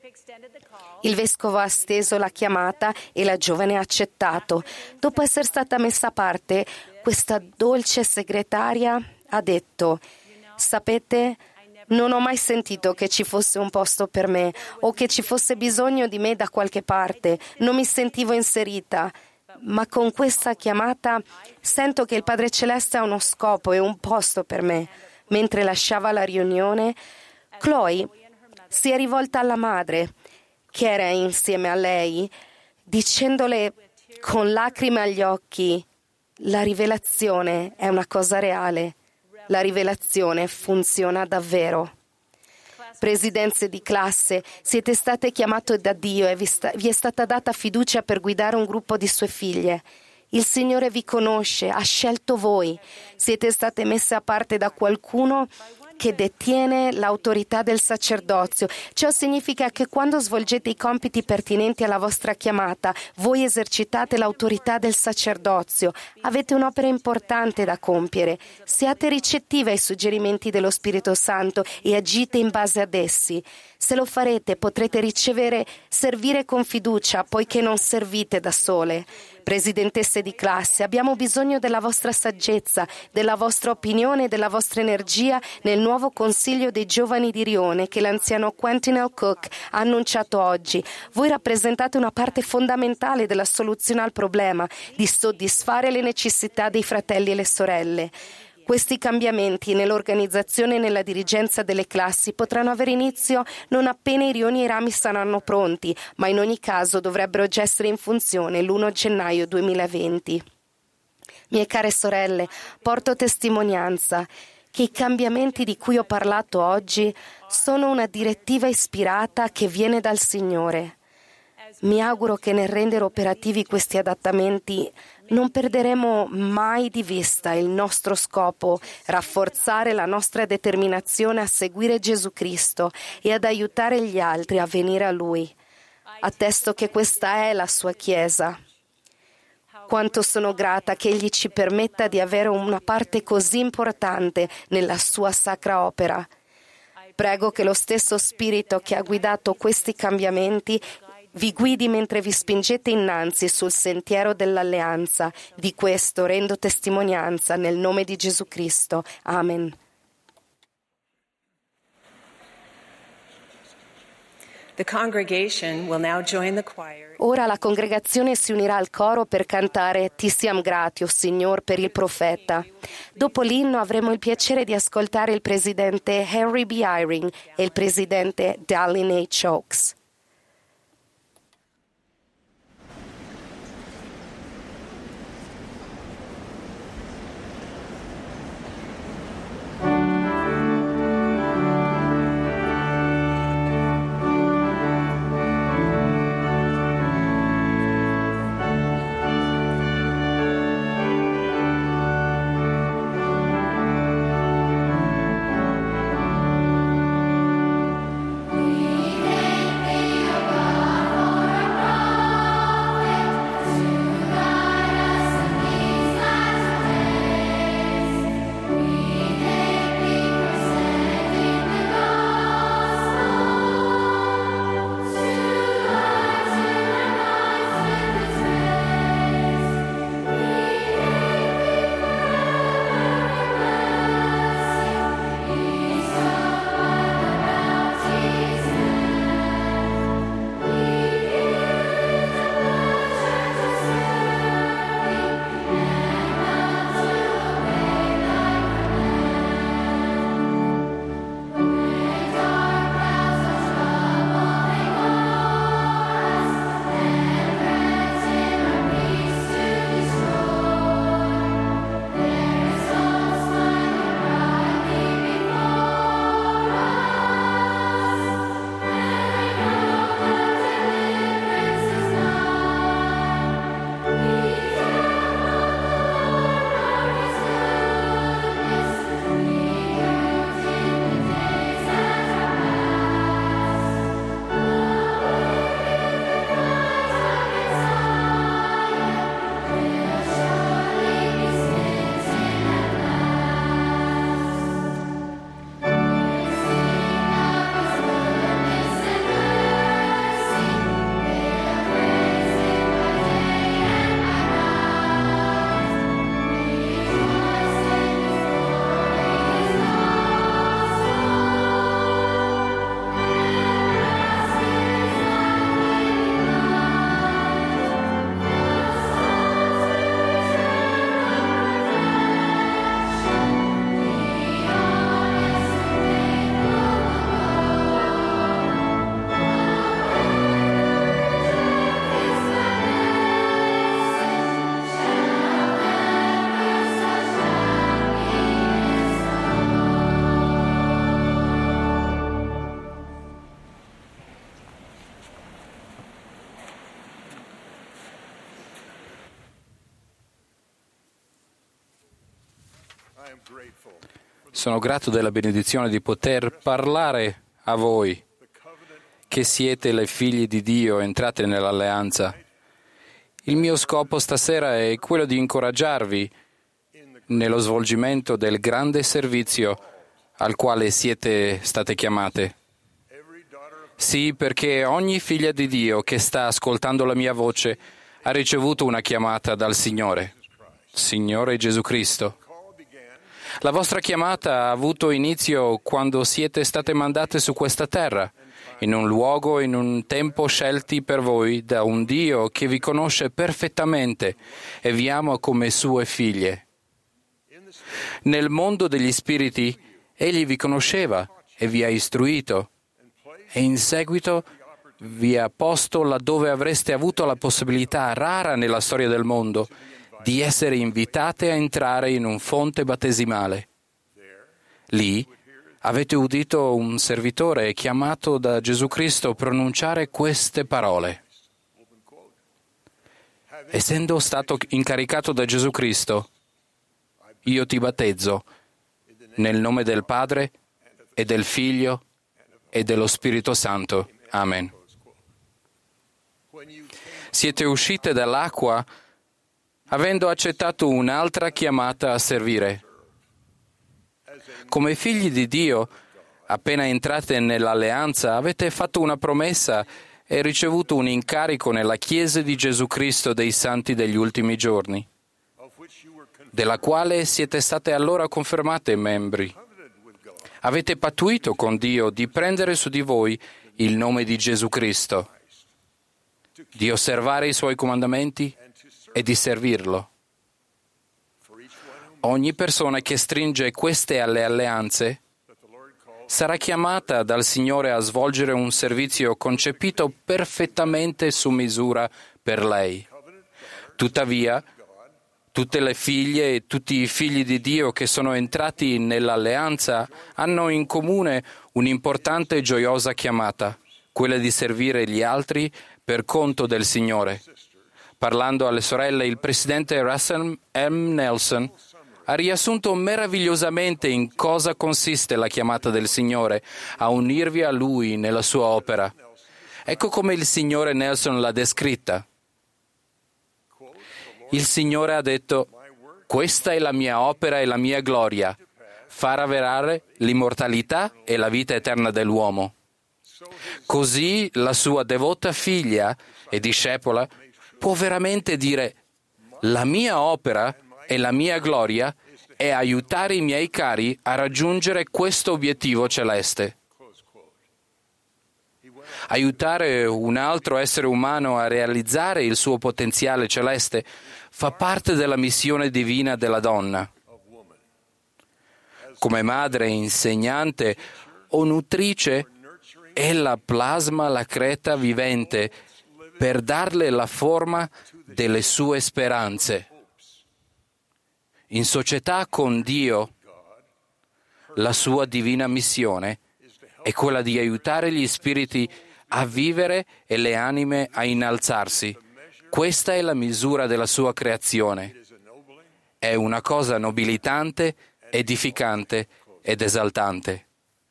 Il vescovo ha steso la chiamata e la giovane ha accettato. Dopo essere stata messa a parte, questa dolce segretaria ha detto: «Sapete, non ho mai sentito che ci fosse un posto per me o che ci fosse bisogno di me da qualche parte. Non mi sentivo inserita. Ma con questa chiamata sento che il Padre Celeste ha uno scopo e un posto per me». Mentre lasciava la riunione, Chloe si è rivolta alla madre, che era insieme a lei, dicendole con lacrime agli occhi: «La rivelazione è una cosa reale. La rivelazione funziona davvero». Presidenze di classe, siete state chiamate da Dio e vi è stata data fiducia per guidare un gruppo di sue figlie. Il Signore vi conosce, ha scelto voi. Siete state messe a parte da qualcuno che detiene l'autorità del sacerdozio. Ciò significa che quando svolgete i compiti pertinenti alla vostra chiamata, voi esercitate l'autorità del sacerdozio. Avete un'opera importante da compiere. Siate ricettive ai suggerimenti dello Spirito Santo e agite in base ad essi. Se lo farete, potrete servire con fiducia, poiché non servite da sole. Presidentesse di classe, abbiamo bisogno della vostra saggezza, della vostra opinione e della vostra energia nel nuovo consiglio dei giovani di Rione che l'anziano Quentin L. Cook ha annunciato oggi. Voi rappresentate una parte fondamentale della soluzione al problema di soddisfare le necessità dei fratelli e le sorelle. Questi cambiamenti nell'organizzazione e nella dirigenza delle classi potranno avere inizio non appena i rioni e i rami saranno pronti, ma in ogni caso dovrebbero già essere in funzione l'1 gennaio 2020. Mie care sorelle, porto testimonianza che i cambiamenti di cui ho parlato oggi sono una direttiva ispirata che viene dal Signore. Mi auguro che nel rendere operativi questi adattamenti non perderemo mai di vista il nostro scopo, rafforzare la nostra determinazione a seguire Gesù Cristo e ad aiutare gli altri a venire a Lui. Attesto che questa è la sua Chiesa. Quanto sono grata che Egli ci permetta di avere una parte così importante nella sua sacra opera. Prego che lo stesso Spirito che ha guidato questi cambiamenti vi guidi mentre vi spingete innanzi sul sentiero dell'alleanza. Di questo rendo testimonianza nel nome di Gesù Cristo. Amen. Ora la congregazione si unirà al coro per cantare Ti siam grati, o Signor, per il profeta. Dopo l'inno avremo il piacere di ascoltare il presidente Henry B. Eyring e il presidente Dallin H. Oaks. Sono grato della benedizione di poter parlare a voi, che siete le figlie di Dio entrate nell'alleanza. Il mio scopo stasera è quello di incoraggiarvi nello svolgimento del grande servizio al quale siete state chiamate. Sì, perché ogni figlia di Dio che sta ascoltando la mia voce ha ricevuto una chiamata dal Signore Gesù Cristo. La vostra chiamata ha avuto inizio quando siete state mandate su questa terra, in un luogo e in un tempo scelti per voi da un Dio che vi conosce perfettamente e vi ama come sue figlie. Nel mondo degli spiriti, Egli vi conosceva e vi ha istruito e in seguito vi ha posto laddove avreste avuto la possibilità rara nella storia del mondo di essere invitate a entrare in un fonte battesimale. Lì avete udito un servitore chiamato da Gesù Cristo pronunciare queste parole. Essendo stato incaricato da Gesù Cristo, io ti battezzo nel nome del Padre e del Figlio e dello Spirito Santo. Amen. Siete uscite dall'acqua avendo accettato un'altra chiamata a servire. Come figli di Dio, appena entrate nell'alleanza, avete fatto una promessa e ricevuto un incarico nella Chiesa di Gesù Cristo dei Santi degli ultimi giorni, della quale siete state allora confermate membri. Avete pattuito con Dio di prendere su di voi il nome di Gesù Cristo, di osservare i Suoi comandamenti e di servirlo. Ogni persona che stringe queste alleanze sarà chiamata dal Signore a svolgere un servizio concepito perfettamente su misura per lei. Tuttavia, tutte le figlie e tutti i figli di Dio che sono entrati nell'alleanza hanno in comune un'importante e gioiosa chiamata, quella di servire gli altri per conto del Signore. Parlando alle sorelle, il presidente Russell M. Nelson ha riassunto meravigliosamente in cosa consiste la chiamata del Signore a unirvi a Lui nella sua opera. Ecco come il Signore Nelson l'ha descritta. Il Signore ha detto: «Questa è la mia opera e la mia gloria, far avverare l'immortalità e la vita eterna dell'uomo». Così la sua devota figlia e discepola può veramente dire: «La mia opera e la mia gloria è aiutare i miei cari a raggiungere questo obiettivo celeste». Aiutare un altro essere umano a realizzare il suo potenziale celeste fa parte della missione divina della donna. Come madre, insegnante o nutrice, ella plasma la creta vivente per darle la forma delle sue speranze. In società con Dio, la sua divina missione è quella di aiutare gli spiriti a vivere e le anime a innalzarsi. Questa è la misura della sua creazione. È una cosa nobilitante, edificante ed esaltante.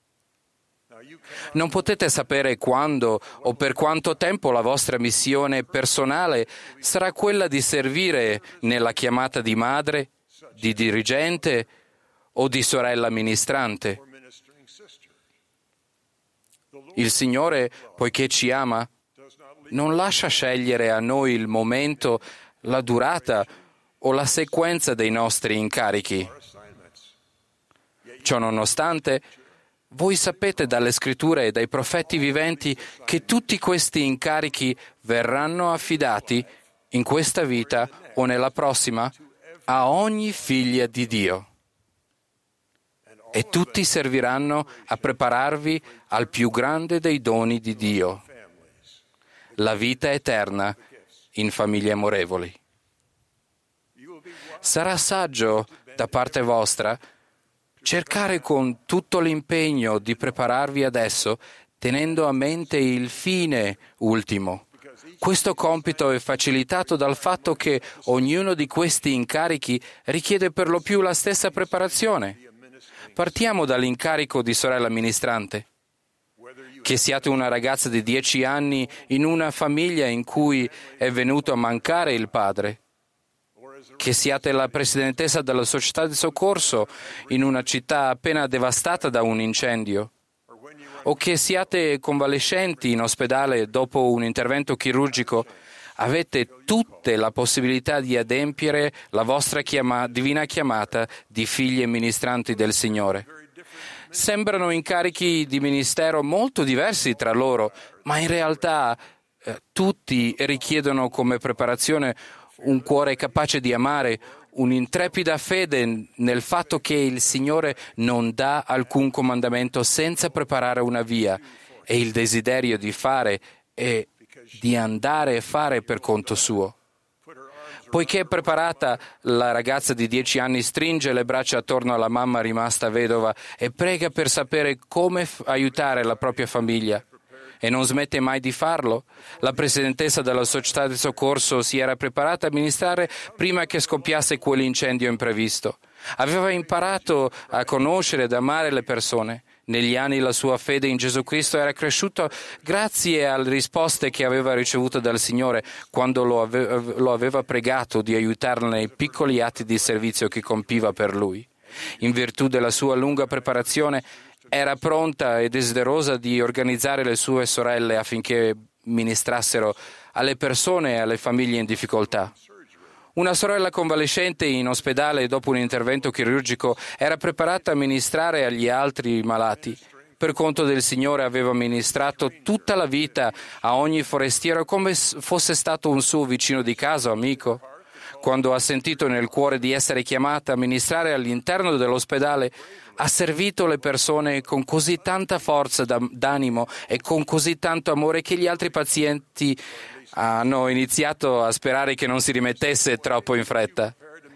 Non potete sapere quando o per quanto tempo la vostra missione personale sarà quella di servire nella chiamata di madre, di dirigente o di sorella ministrante. Il Signore, poiché ci ama, non lascia scegliere a noi il momento, la durata o la sequenza dei nostri incarichi. Ciò nonostante, voi sapete dalle Scritture e dai profeti viventi che tutti questi incarichi verranno affidati in questa vita o nella prossima a ogni figlia di Dio. E tutti serviranno a prepararvi al più grande dei doni di Dio, la vita eterna in famiglie amorevoli. Sarà saggio da parte vostra cercare con tutto l'impegno di prepararvi adesso, tenendo a mente il fine ultimo. Questo compito è facilitato dal fatto che ognuno di questi incarichi richiede per lo più la stessa preparazione. Partiamo dall'incarico di sorella ministrante. Che siate una ragazza di 10 anni in una famiglia in cui è venuto a mancare il padre, che siate la presidentessa della società di soccorso in una città appena devastata da un incendio, o che siate convalescenti in ospedale dopo un intervento chirurgico, avete tutte la possibilità di adempiere la vostra divina chiamata di figli e ministranti del Signore. Sembrano incarichi di ministero molto diversi tra loro, ma in realtà tutti richiedono come preparazione un cuore capace di amare, un'intrepida fede nel fatto che il Signore non dà alcun comandamento senza preparare una via, e il desiderio di fare e di andare e fare per conto suo. Poiché è preparata, la ragazza di 10 anni stringe le braccia attorno alla mamma rimasta vedova e prega per sapere come aiutare la propria famiglia. E non smette mai di farlo. La presidentessa della società di soccorso si era preparata a ministrare prima che scoppiasse quell'incendio imprevisto. Aveva imparato a conoscere ed amare le persone. Negli anni la sua fede in Gesù Cristo era cresciuta grazie alle risposte che aveva ricevuto dal Signore quando lo aveva pregato di aiutarla nei piccoli atti di servizio che compiva per Lui. In virtù della sua lunga preparazione, era pronta e desiderosa di organizzare le sue sorelle affinché ministrassero alle persone e alle famiglie in difficoltà. Una sorella convalescente in ospedale dopo un intervento chirurgico era preparata a ministrare agli altri malati. Per conto del Signore aveva ministrato tutta la vita a ogni forestiero come fosse stato un suo vicino di casa o amico. Quando ha sentito nel cuore di essere chiamata a ministrare all'interno dell'ospedale, ha servito le persone con così tanta forza d'animo e con così tanto amore che gli altri pazienti hanno iniziato a sperare che non si rimettesse troppo in fretta.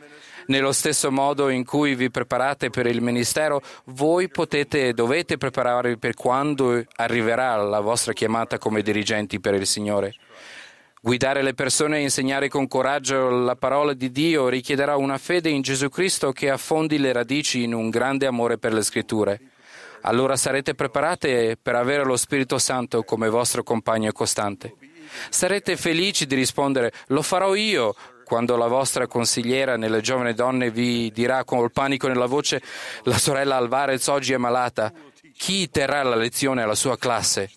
Nello stesso modo in cui vi preparate per il ministero, voi potete e dovete prepararvi per quando arriverà la vostra chiamata come dirigenti per il Signore. Guidare le persone e insegnare con coraggio la parola di Dio richiederà una fede in Gesù Cristo che affondi le radici in un grande amore per le Scritture. Allora sarete preparate per avere lo Spirito Santo come vostro compagno costante. Sarete felici di rispondere: lo farò io, quando la vostra consigliera nelle giovani donne vi dirà col panico nella voce: la sorella Alvarez oggi è malata. Chi terrà la lezione alla sua classe?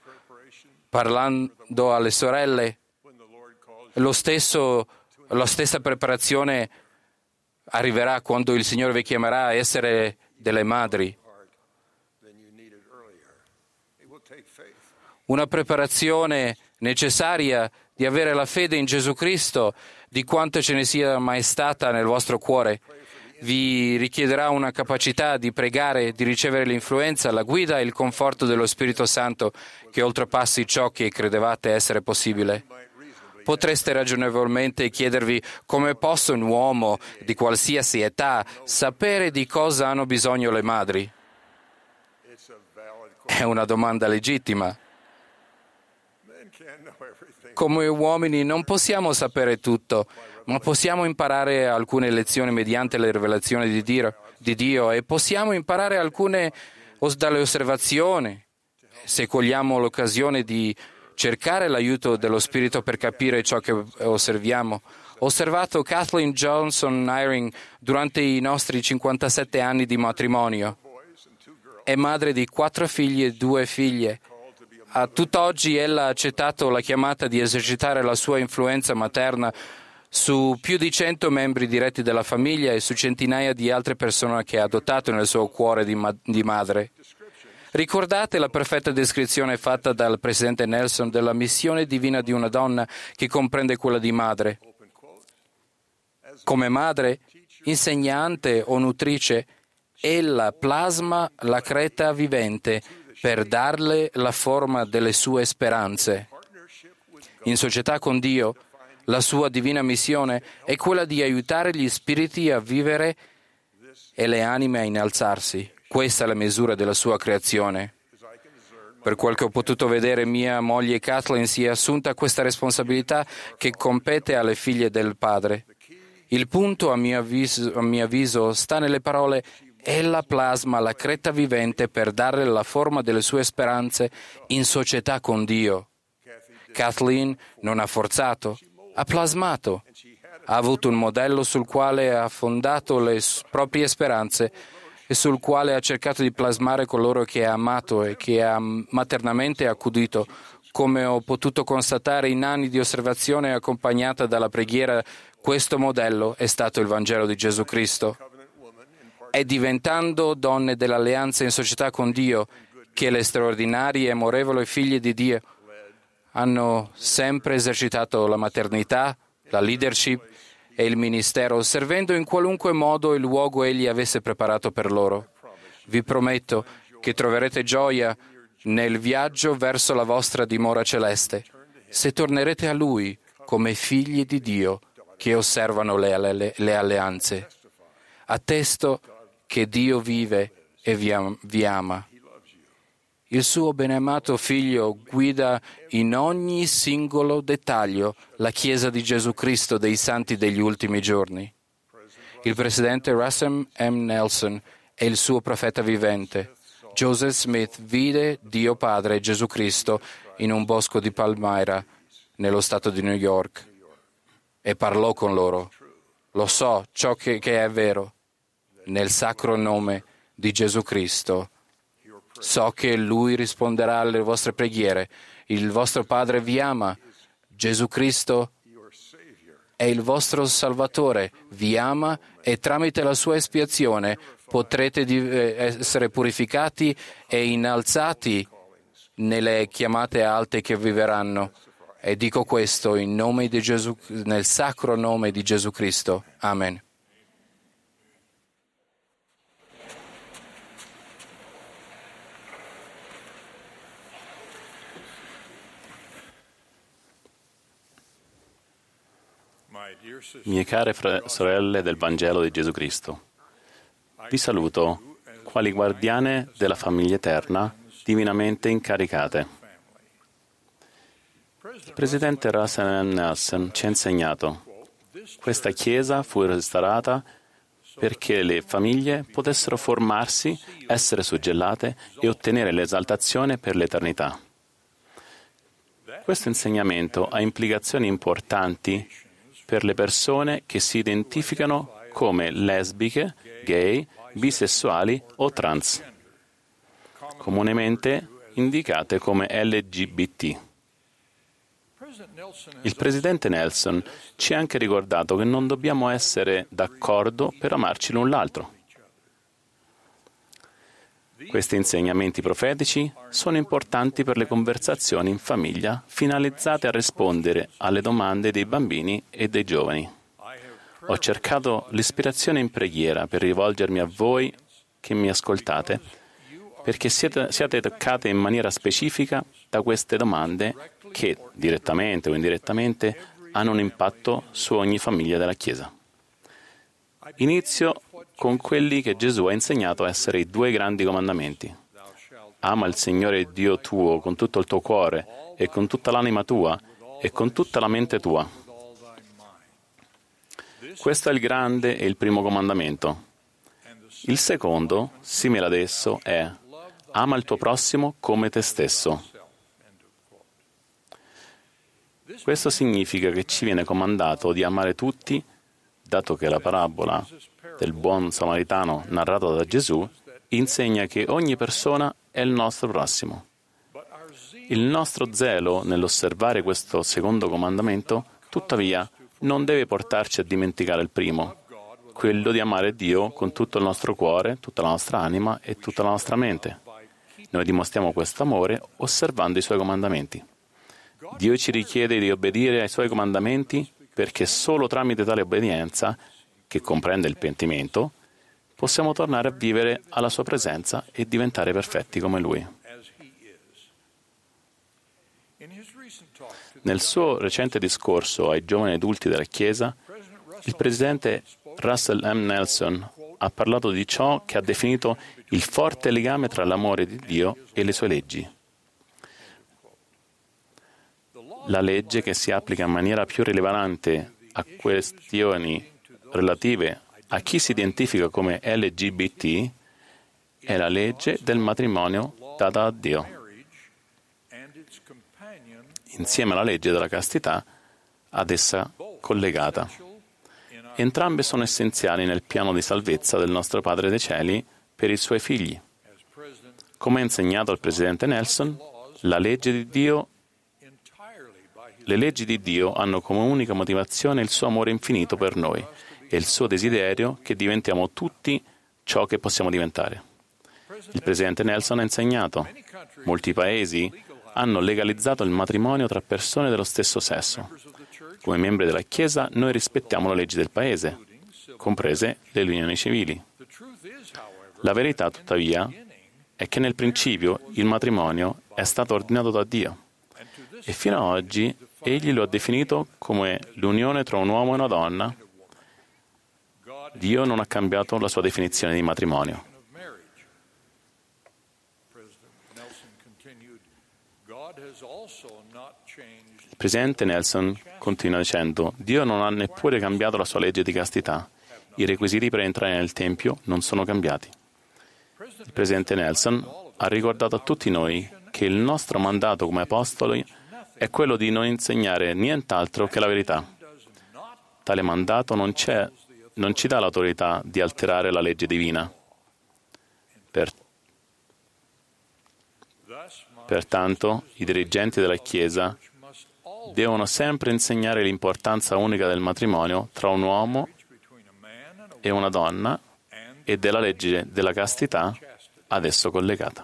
Parlando alle sorelle, la stessa preparazione arriverà quando il Signore vi chiamerà a essere delle madri. Una preparazione necessaria di avere la fede in Gesù Cristo, di quanto ce ne sia mai stata nel vostro cuore. Vi richiederà una capacità di pregare, di ricevere l'influenza, la guida e il conforto dello Spirito Santo che oltrepassi ciò che credevate essere possibile. Potreste ragionevolmente chiedervi: come possa un uomo di qualsiasi età sapere di cosa hanno bisogno le madri? È una domanda legittima. Come uomini non possiamo sapere tutto, ma possiamo imparare alcune lezioni mediante le rivelazioni di Dio e possiamo imparare alcune dalle osservazioni, se cogliamo l'occasione di cercare l'aiuto dello Spirito per capire ciò che osserviamo. Ho osservato Kathleen Johnson Eyring durante i nostri 57 anni di matrimonio. È madre di 4 figli e 2 figlie. A tutt'oggi ella ha accettato la chiamata di esercitare la sua influenza materna su più di 100 membri diretti della famiglia e su centinaia di altre persone che ha adottato nel suo cuore di madre. Ricordate la perfetta descrizione fatta dal presidente Nelson della missione divina di una donna che comprende quella di madre. Come madre, insegnante o nutrice, ella plasma la creta vivente per darle la forma delle sue speranze. In società con Dio, la sua divina missione è quella di aiutare gli spiriti a vivere e le anime a innalzarsi. Questa è la misura della sua creazione. Per quel che ho potuto vedere, mia moglie Kathleen si è assunta questa responsabilità che compete alle figlie del Padre. Il punto, a mio avviso, sta nelle parole: ella plasma la creta vivente per darle la forma delle sue speranze in società con Dio. Kathleen non ha forzato, ha plasmato. Ha avuto un modello sul quale ha fondato le proprie speranze e sul quale ha cercato di plasmare coloro che ha amato e che ha maternamente accudito come ho potuto constatare in anni di osservazione accompagnata dalla preghiera, questo modello è stato il Vangelo di Gesù Cristo. È diventando donne dell'alleanza in società con Dio che le straordinarie e amorevoli figlie di Dio hanno sempre esercitato la maternità, la leadership e il ministero, servendo in qualunque modo il luogo Egli avesse preparato per loro. Vi prometto che troverete gioia nel viaggio verso la vostra dimora celeste, se tornerete a Lui come figli di Dio che osservano le alleanze. Attesto che Dio vive e vi ama. Il suo beneamato Figlio guida in ogni singolo dettaglio la Chiesa di Gesù Cristo dei Santi degli ultimi giorni. Il presidente Russell M. Nelson è il suo profeta vivente. Joseph Smith vide Dio Padre e Gesù Cristo in un bosco di Palmyra, nello stato di New York, e parlò con loro. Lo so, ciò che è vero. Nel sacro nome di Gesù Cristo, so che Lui risponderà alle vostre preghiere. Il vostro Padre vi ama. Gesù Cristo è il vostro Salvatore, vi ama e tramite la sua espiazione potrete essere purificati e innalzati nelle chiamate alte che vi verranno. E dico questo in nome di Gesù, nel sacro nome di Gesù Cristo. Amen. Mie care sorelle del Vangelo di Gesù Cristo, vi saluto quali guardiane della famiglia eterna divinamente incaricate. Il presidente Russell M. Nelson ci ha insegnato: questa Chiesa fu restaurata perché le famiglie potessero formarsi, essere suggellate e ottenere l'esaltazione per l'eternità. Questo insegnamento ha implicazioni importanti per le persone che si identificano come lesbiche, gay, bisessuali o trans, comunemente indicate come LGBT. Il presidente Nelson ci ha anche ricordato che non dobbiamo essere d'accordo per amarci l'un l'altro. Questi insegnamenti profetici sono importanti per le conversazioni in famiglia finalizzate a rispondere alle domande dei bambini e dei giovani. Ho cercato l'ispirazione in preghiera per rivolgermi a voi che mi ascoltate, perché siate toccate in maniera specifica da queste domande che, direttamente o indirettamente, hanno un impatto su ogni famiglia della Chiesa. Inizio con quelli che Gesù ha insegnato a essere i 2 grandi comandamenti. Ama il Signore Dio tuo con tutto il tuo cuore e con tutta l'anima tua e con tutta la mente tua. Questo è il grande e il primo comandamento. Il secondo, simile ad esso, è: ama il tuo prossimo come te stesso. Questo significa che ci viene comandato di amare tutti, dato che la parabola del buon samaritano narrata da Gesù insegna che ogni persona è il nostro prossimo. Il nostro zelo nell'osservare questo secondo comandamento, tuttavia, non deve portarci a dimenticare il primo, quello di amare Dio con tutto il nostro cuore, tutta la nostra anima e tutta la nostra mente. Noi dimostriamo questo amore osservando i Suoi comandamenti. Dio ci richiede di obbedire ai Suoi comandamenti perché solo tramite tale obbedienza, che comprende il pentimento, possiamo tornare a vivere alla Sua presenza e diventare perfetti come Lui. Nel suo recente discorso ai giovani adulti della Chiesa, il presidente Russell M. Nelson ha parlato di ciò che ha definito il forte legame tra l'amore di Dio e le sue leggi. La legge che si applica in maniera più rilevante a questioni relative a chi si identifica come LGBT è la legge del matrimonio data da Dio, insieme alla legge della castità ad essa collegata. Entrambe sono essenziali nel piano di salvezza del nostro Padre dei Cieli per i Suoi figli. Come ha insegnato il presidente Nelson, la legge di Dio Le leggi di Dio hanno come unica motivazione il suo amore infinito per noi e il suo desiderio che diventiamo tutti ciò che possiamo diventare. Il presidente Nelson ha insegnato: molti paesi hanno legalizzato il matrimonio tra persone dello stesso sesso. Come membri della Chiesa, noi rispettiamo le leggi del paese, comprese le unioni civili. La verità, tuttavia, è che nel principio il matrimonio è stato ordinato da Dio e fino ad oggi Egli lo ha definito come l'unione tra un uomo e una donna. Dio non ha cambiato la sua definizione di matrimonio. Il presidente Nelson continua dicendo: Dio non ha neppure cambiato la sua legge di castità. I requisiti per entrare nel Tempio non sono cambiati. Il presidente Nelson ha ricordato a tutti noi che il nostro mandato come apostoli è quello di non insegnare nient'altro che la verità. Tale mandato non ci dà l'autorità di alterare la legge divina. Pertanto, i dirigenti della Chiesa devono sempre insegnare l'importanza unica del matrimonio tra un uomo e una donna e della legge della castità ad esso collegata.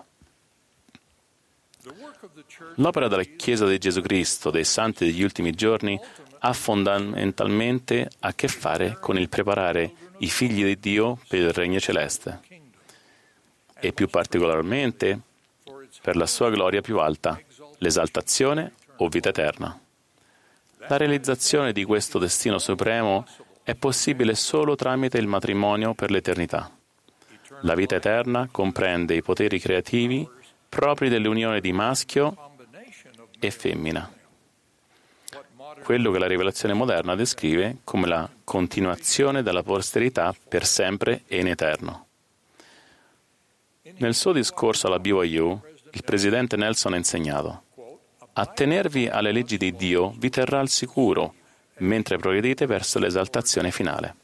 L'opera della Chiesa di Gesù Cristo, dei santi degli ultimi giorni, ha fondamentalmente a che fare con il preparare i figli di Dio per il Regno Celeste e più particolarmente per la sua gloria più alta, l'esaltazione o vita eterna. La realizzazione di questo destino supremo è possibile solo tramite il matrimonio per l'eternità. La vita eterna comprende i poteri creativi propri dell'unione di maschio e femmina, quello che la rivelazione moderna descrive come la continuazione della posterità per sempre e in eterno. Nel suo discorso alla BYU, il presidente Nelson ha insegnato: attenervi alle leggi di Dio vi terrà al sicuro mentre progredite verso l'esaltazione finale.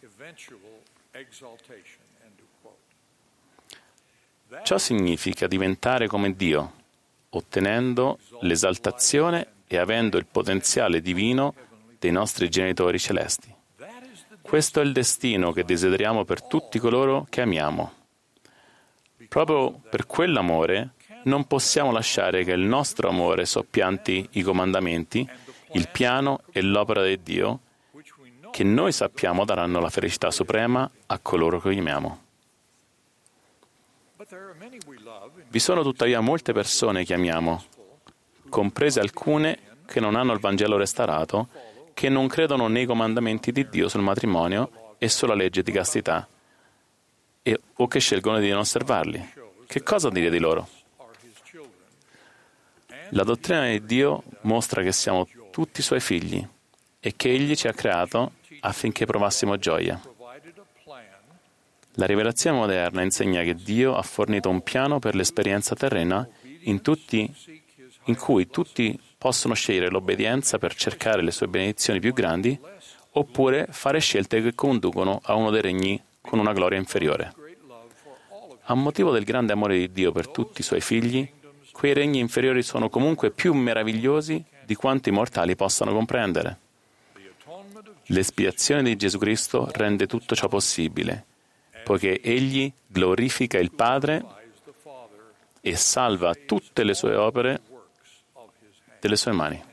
Ciò significa diventare come Dio, ottenendo l'esaltazione e avendo il potenziale divino dei nostri genitori celesti. Questo è il destino che desideriamo per tutti coloro che amiamo. Proprio per quell'amore non possiamo lasciare che il nostro amore soppianti i comandamenti, il piano e l'opera di Dio, che noi sappiamo daranno la felicità suprema a coloro che amiamo. Vi sono tuttavia molte persone che amiamo, comprese alcune che non hanno il Vangelo restaurato, che non credono nei comandamenti di Dio sul matrimonio e sulla legge di castità, o che scelgono di non osservarli. Che cosa dire di loro? La dottrina di Dio mostra che siamo tutti Suoi figli e che Egli ci ha creato affinché provassimo gioia. La rivelazione moderna insegna che Dio ha fornito un piano per l'esperienza terrena in cui tutti possono scegliere l'obbedienza per cercare le sue benedizioni più grandi, oppure fare scelte che conducono a uno dei regni con una gloria inferiore. A motivo del grande amore di Dio per tutti i Suoi figli, quei regni inferiori sono comunque più meravigliosi di quanto i mortali possano comprendere. L'espiazione di Gesù Cristo rende tutto ciò possibile, poiché Egli glorifica il Padre e salva tutte le sue opere delle sue mani.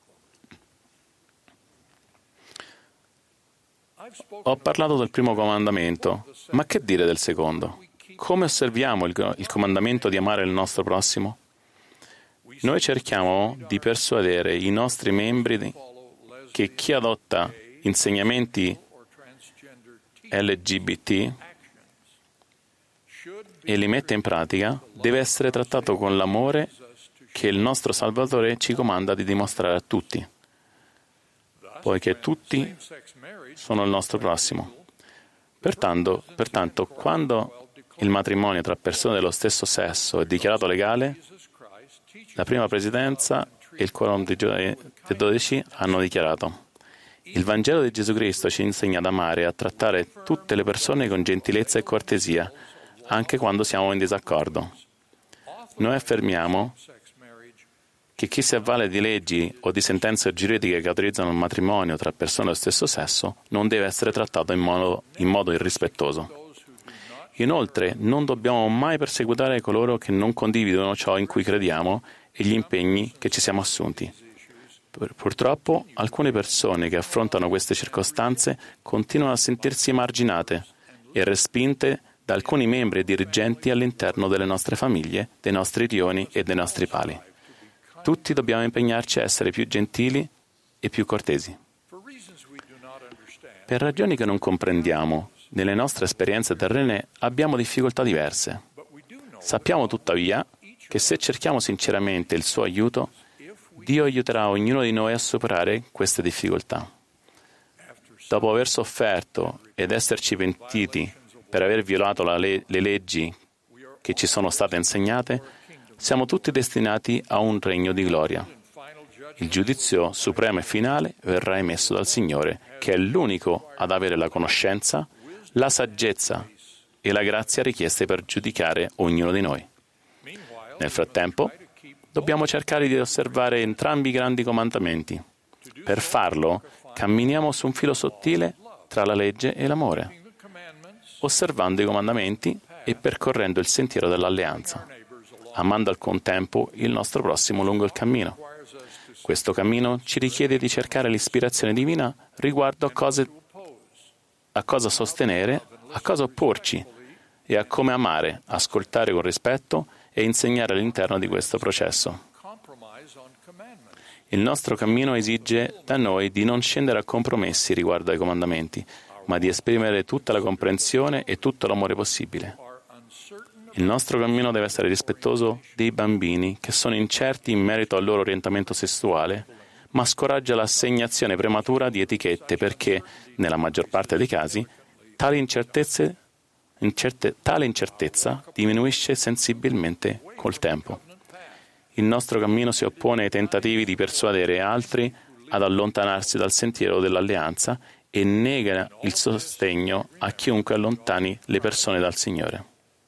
Ho parlato del primo comandamento, ma che dire del secondo? Come osserviamo il comandamento di amare il nostro prossimo? Noi cerchiamo di persuadere i nostri membri che chi adotta insegnamenti LGBT e li mette in pratica deve essere trattato con l'amore che il nostro Salvatore ci comanda di dimostrare a tutti, poiché tutti sono il nostro prossimo. Pertanto, quando il matrimonio tra persone dello stesso sesso è dichiarato legale, la prima presidenza e il quorum dei 12 hanno dichiarato: il Vangelo di Gesù Cristo ci insegna ad amare e a trattare tutte le persone con gentilezza e cortesia, anche quando siamo in disaccordo. Noi affermiamo che chi si avvale di leggi o di sentenze giuridiche che autorizzano il matrimonio tra persone dello stesso sesso non deve essere trattato in modo irrispettoso. Inoltre, non dobbiamo mai perseguitare coloro che non condividono ciò in cui crediamo e gli impegni che ci siamo assunti. Purtroppo, alcune persone che affrontano queste circostanze continuano a sentirsi emarginate e respinte da alcuni membri e dirigenti all'interno delle nostre famiglie, dei nostri rioni e dei nostri pali. Tutti dobbiamo impegnarci a essere più gentili e più cortesi. Per ragioni che non comprendiamo, nelle nostre esperienze terrene abbiamo difficoltà diverse. Sappiamo tuttavia che se cerchiamo sinceramente il suo aiuto, Dio aiuterà ognuno di noi a superare queste difficoltà. Dopo aver sofferto ed esserci pentiti per aver violato le leggi che ci sono state insegnate, siamo tutti destinati a un regno di gloria. Il giudizio supremo e finale verrà emesso dal Signore, che è l'unico ad avere la conoscenza, la saggezza e la grazia richieste per giudicare ognuno di noi. Nel frattempo, dobbiamo cercare di osservare entrambi i grandi comandamenti. Per farlo, camminiamo su un filo sottile tra la legge e l'amore, osservando i comandamenti e percorrendo il sentiero dell'alleanza, amando al contempo il nostro prossimo lungo il cammino. Questo cammino ci richiede di cercare l'ispirazione divina riguardo a cosa sostenere, a cosa opporci e a come amare, ascoltare con rispetto e insegnare all'interno di questo processo. Il nostro cammino esige da noi di non scendere a compromessi riguardo ai comandamenti, ma di esprimere tutta la comprensione e tutto l'amore possibile. Il nostro cammino deve essere rispettoso dei bambini che sono incerti in merito al loro orientamento sessuale, ma scoraggia l'assegnazione prematura di etichette perché, nella maggior parte dei casi, tale incertezza diminuisce sensibilmente col tempo. Il nostro cammino si oppone ai tentativi di persuadere altri ad allontanarsi dal sentiero dell'alleanza e nega il sostegno a chiunque allontani le persone dal Signore.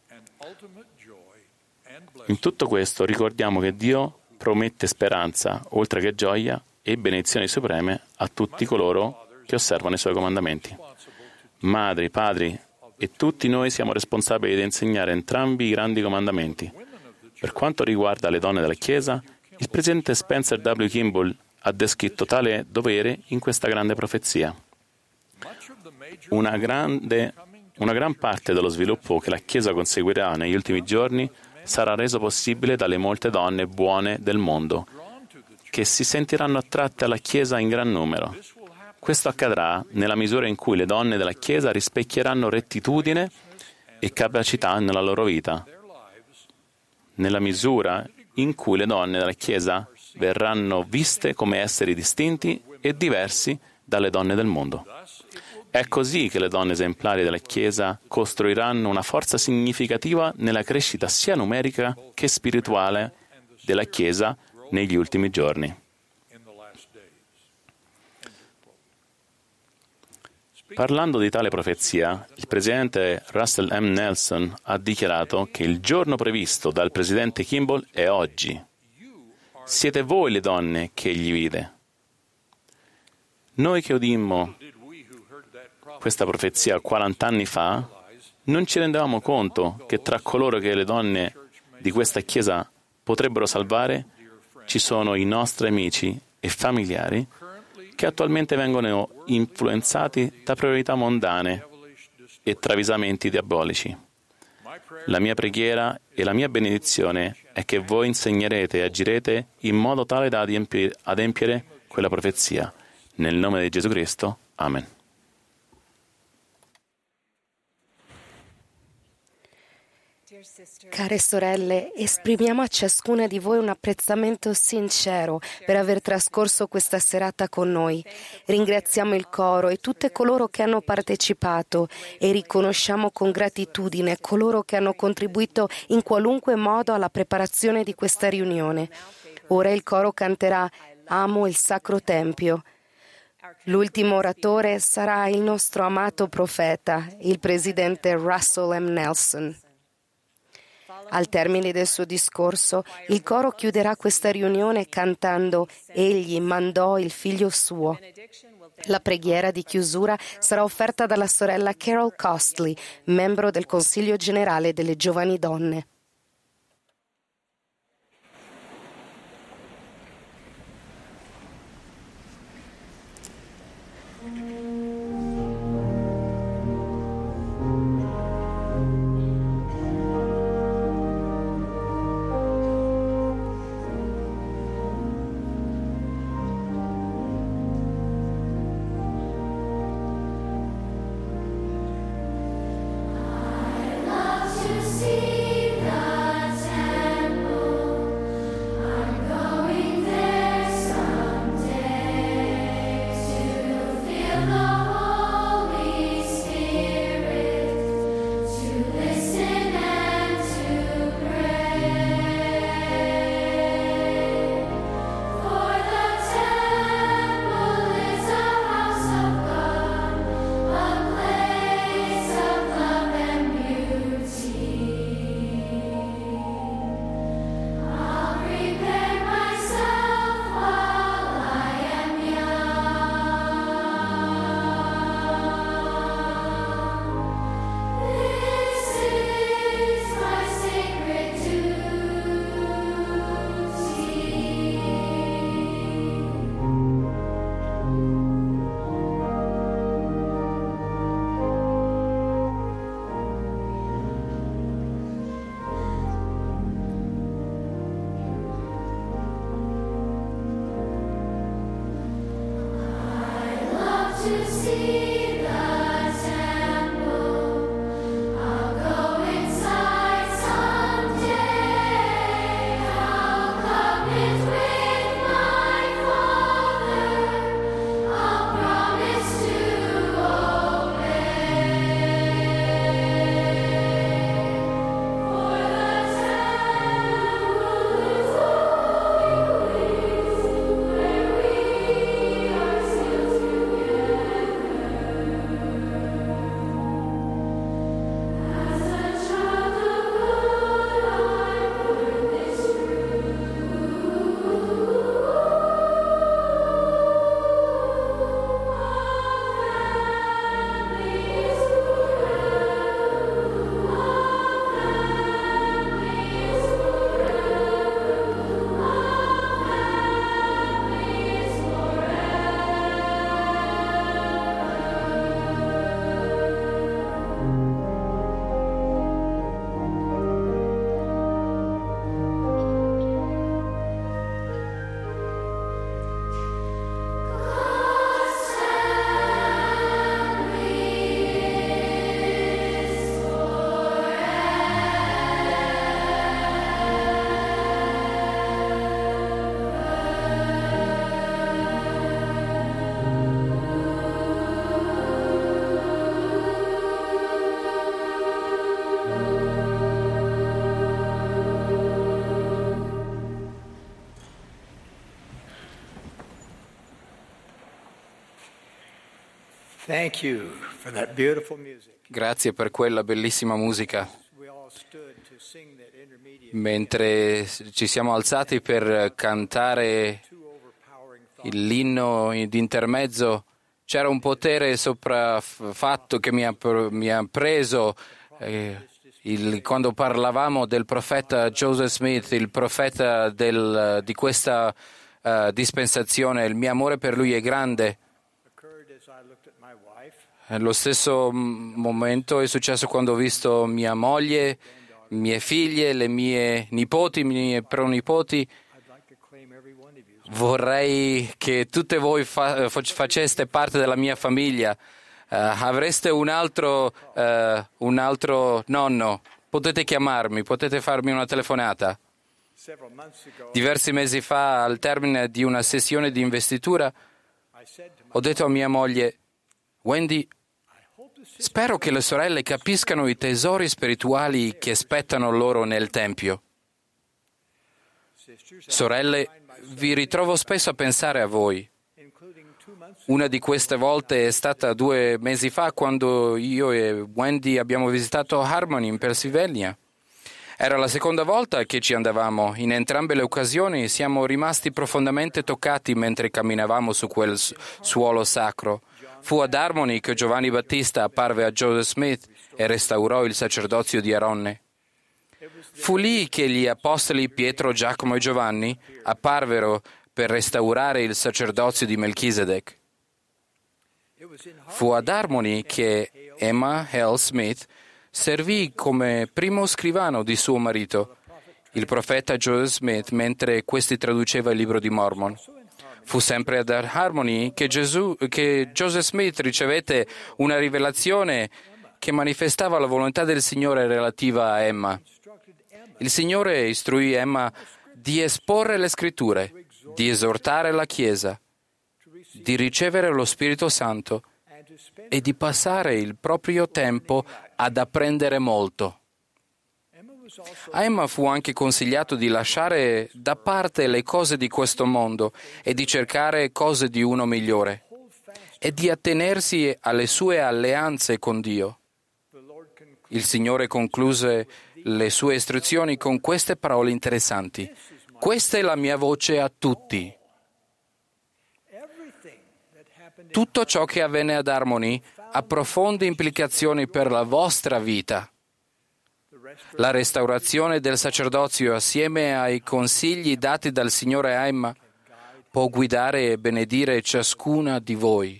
In tutto questo ricordiamo che Dio promette speranza, oltre che gioia e benedizioni supreme a tutti coloro che osservano i Suoi comandamenti. Madri, padri e tutti noi siamo responsabili di insegnare entrambi i grandi comandamenti. Per quanto riguarda le donne della Chiesa, il presidente Spencer W. Kimball ha descritto tale dovere in questa grande profezia. Una gran parte dello sviluppo che la Chiesa conseguirà negli ultimi giorni sarà reso possibile dalle molte donne buone del mondo, che si sentiranno attratte alla Chiesa in gran numero. Questo accadrà nella misura in cui le donne della Chiesa rispecchieranno rettitudine e capacità nella loro vita, nella misura in cui le donne della Chiesa verranno viste come esseri distinti e diversi dalle donne del mondo. È così che le donne esemplari della Chiesa costruiranno una forza significativa nella crescita sia numerica che spirituale della Chiesa negli ultimi giorni. Parlando di tale profezia, il presidente Russell M. Nelson ha dichiarato che il giorno previsto dal presidente Kimball è oggi. Siete voi le donne che egli vide. Noi che udimmo questa profezia 40 anni fa, non ci rendevamo conto che tra coloro che le donne di questa Chiesa potrebbero salvare ci sono i nostri amici e familiari che attualmente vengono influenzati da priorità mondane e travisamenti diabolici. La mia preghiera e la mia benedizione è che voi insegnerete e agirete in modo tale da adempiere quella profezia. Nel nome di Gesù Cristo. Amen. Care sorelle, esprimiamo a ciascuna di voi un apprezzamento sincero per aver trascorso questa serata con noi. Ringraziamo il coro e tutte coloro che hanno partecipato e riconosciamo con gratitudine coloro che hanno contribuito in qualunque modo alla preparazione di questa riunione. Ora il coro canterà Amo il Sacro Tempio. L'ultimo oratore sarà il nostro amato profeta, il presidente Russell M. Nelson. Al termine del suo discorso, il coro chiuderà questa riunione cantando «Egli mandò il figlio suo». La preghiera di chiusura sarà offerta dalla sorella Carol Costley, membro del Consiglio generale delle giovani donne. Grazie per quella bellissima musica. Mentre ci siamo alzati per cantare l'inno di intermezzo, c'era un potere sopraffatto che mi ha preso quando parlavamo del profeta Joseph Smith, il profeta di questa dispensazione. Il mio amore per lui è grande. Lo stesso momento è successo quando ho visto mia moglie, mie figlie, le mie nipoti, mie pronipoti. Vorrei che tutte voi faceste parte della mia famiglia. Avreste un altro nonno. Potete chiamarmi, potete farmi una telefonata. Diversi mesi fa, al termine di una sessione di investitura, ho detto a mia moglie: Wendy, spero che le sorelle capiscano i tesori spirituali che spettano loro nel Tempio. Sorelle, vi ritrovo spesso a pensare a voi. Una di queste volte è stata 2 mesi fa, quando io e Wendy abbiamo visitato Harmony in Pennsylvania. Era la seconda volta che ci andavamo. In entrambe le occasioni siamo rimasti profondamente toccati mentre camminavamo su quel suolo sacro. Fu ad Harmony che Giovanni Battista apparve a Joseph Smith e restaurò il sacerdozio di Aronne. Fu lì che gli apostoli Pietro, Giacomo e Giovanni apparvero per restaurare il sacerdozio di Melchisedec. Fu ad Harmony che Emma Hale Smith servì come primo scrivano di suo marito, il profeta Joseph Smith, mentre questi traduceva il libro di Mormon. Fu sempre ad Harmony che Joseph Smith ricevette una rivelazione che manifestava la volontà del Signore relativa a Emma. Il Signore istruì Emma di esporre le Scritture, di esortare la Chiesa, di ricevere lo Spirito Santo e di passare il proprio tempo ad apprendere molto. A Emma fu anche consigliato di lasciare da parte le cose di questo mondo e di cercare cose di uno migliore e di attenersi alle sue alleanze con Dio. Il Signore concluse le sue istruzioni con queste parole interessanti. Questa è la mia voce a tutti. Tutto ciò che avvenne ad Harmony ha profonde implicazioni per la vostra vita. La restaurazione del sacerdozio assieme ai consigli dati dal Signore a Emma può guidare e benedire ciascuna di voi.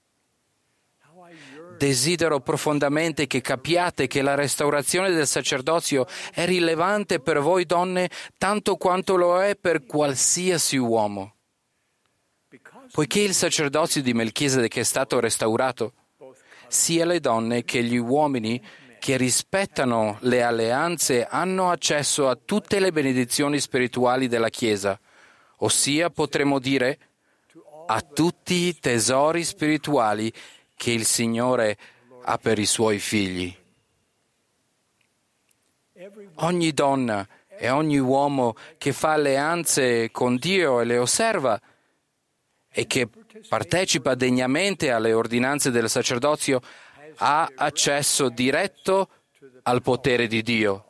Desidero profondamente che capiate che la restaurazione del sacerdozio è rilevante per voi donne tanto quanto lo è per qualsiasi uomo. Poiché il sacerdozio di Melchisedec è stato restaurato, sia le donne che gli uomini che rispettano le alleanze hanno accesso a tutte le benedizioni spirituali della Chiesa, ossia potremmo dire a tutti i tesori spirituali che il Signore ha per i Suoi figli. Ogni donna e ogni uomo che fa alleanze con Dio e le osserva e che partecipa degnamente alle ordinanze del sacerdozio ha accesso diretto al potere di Dio.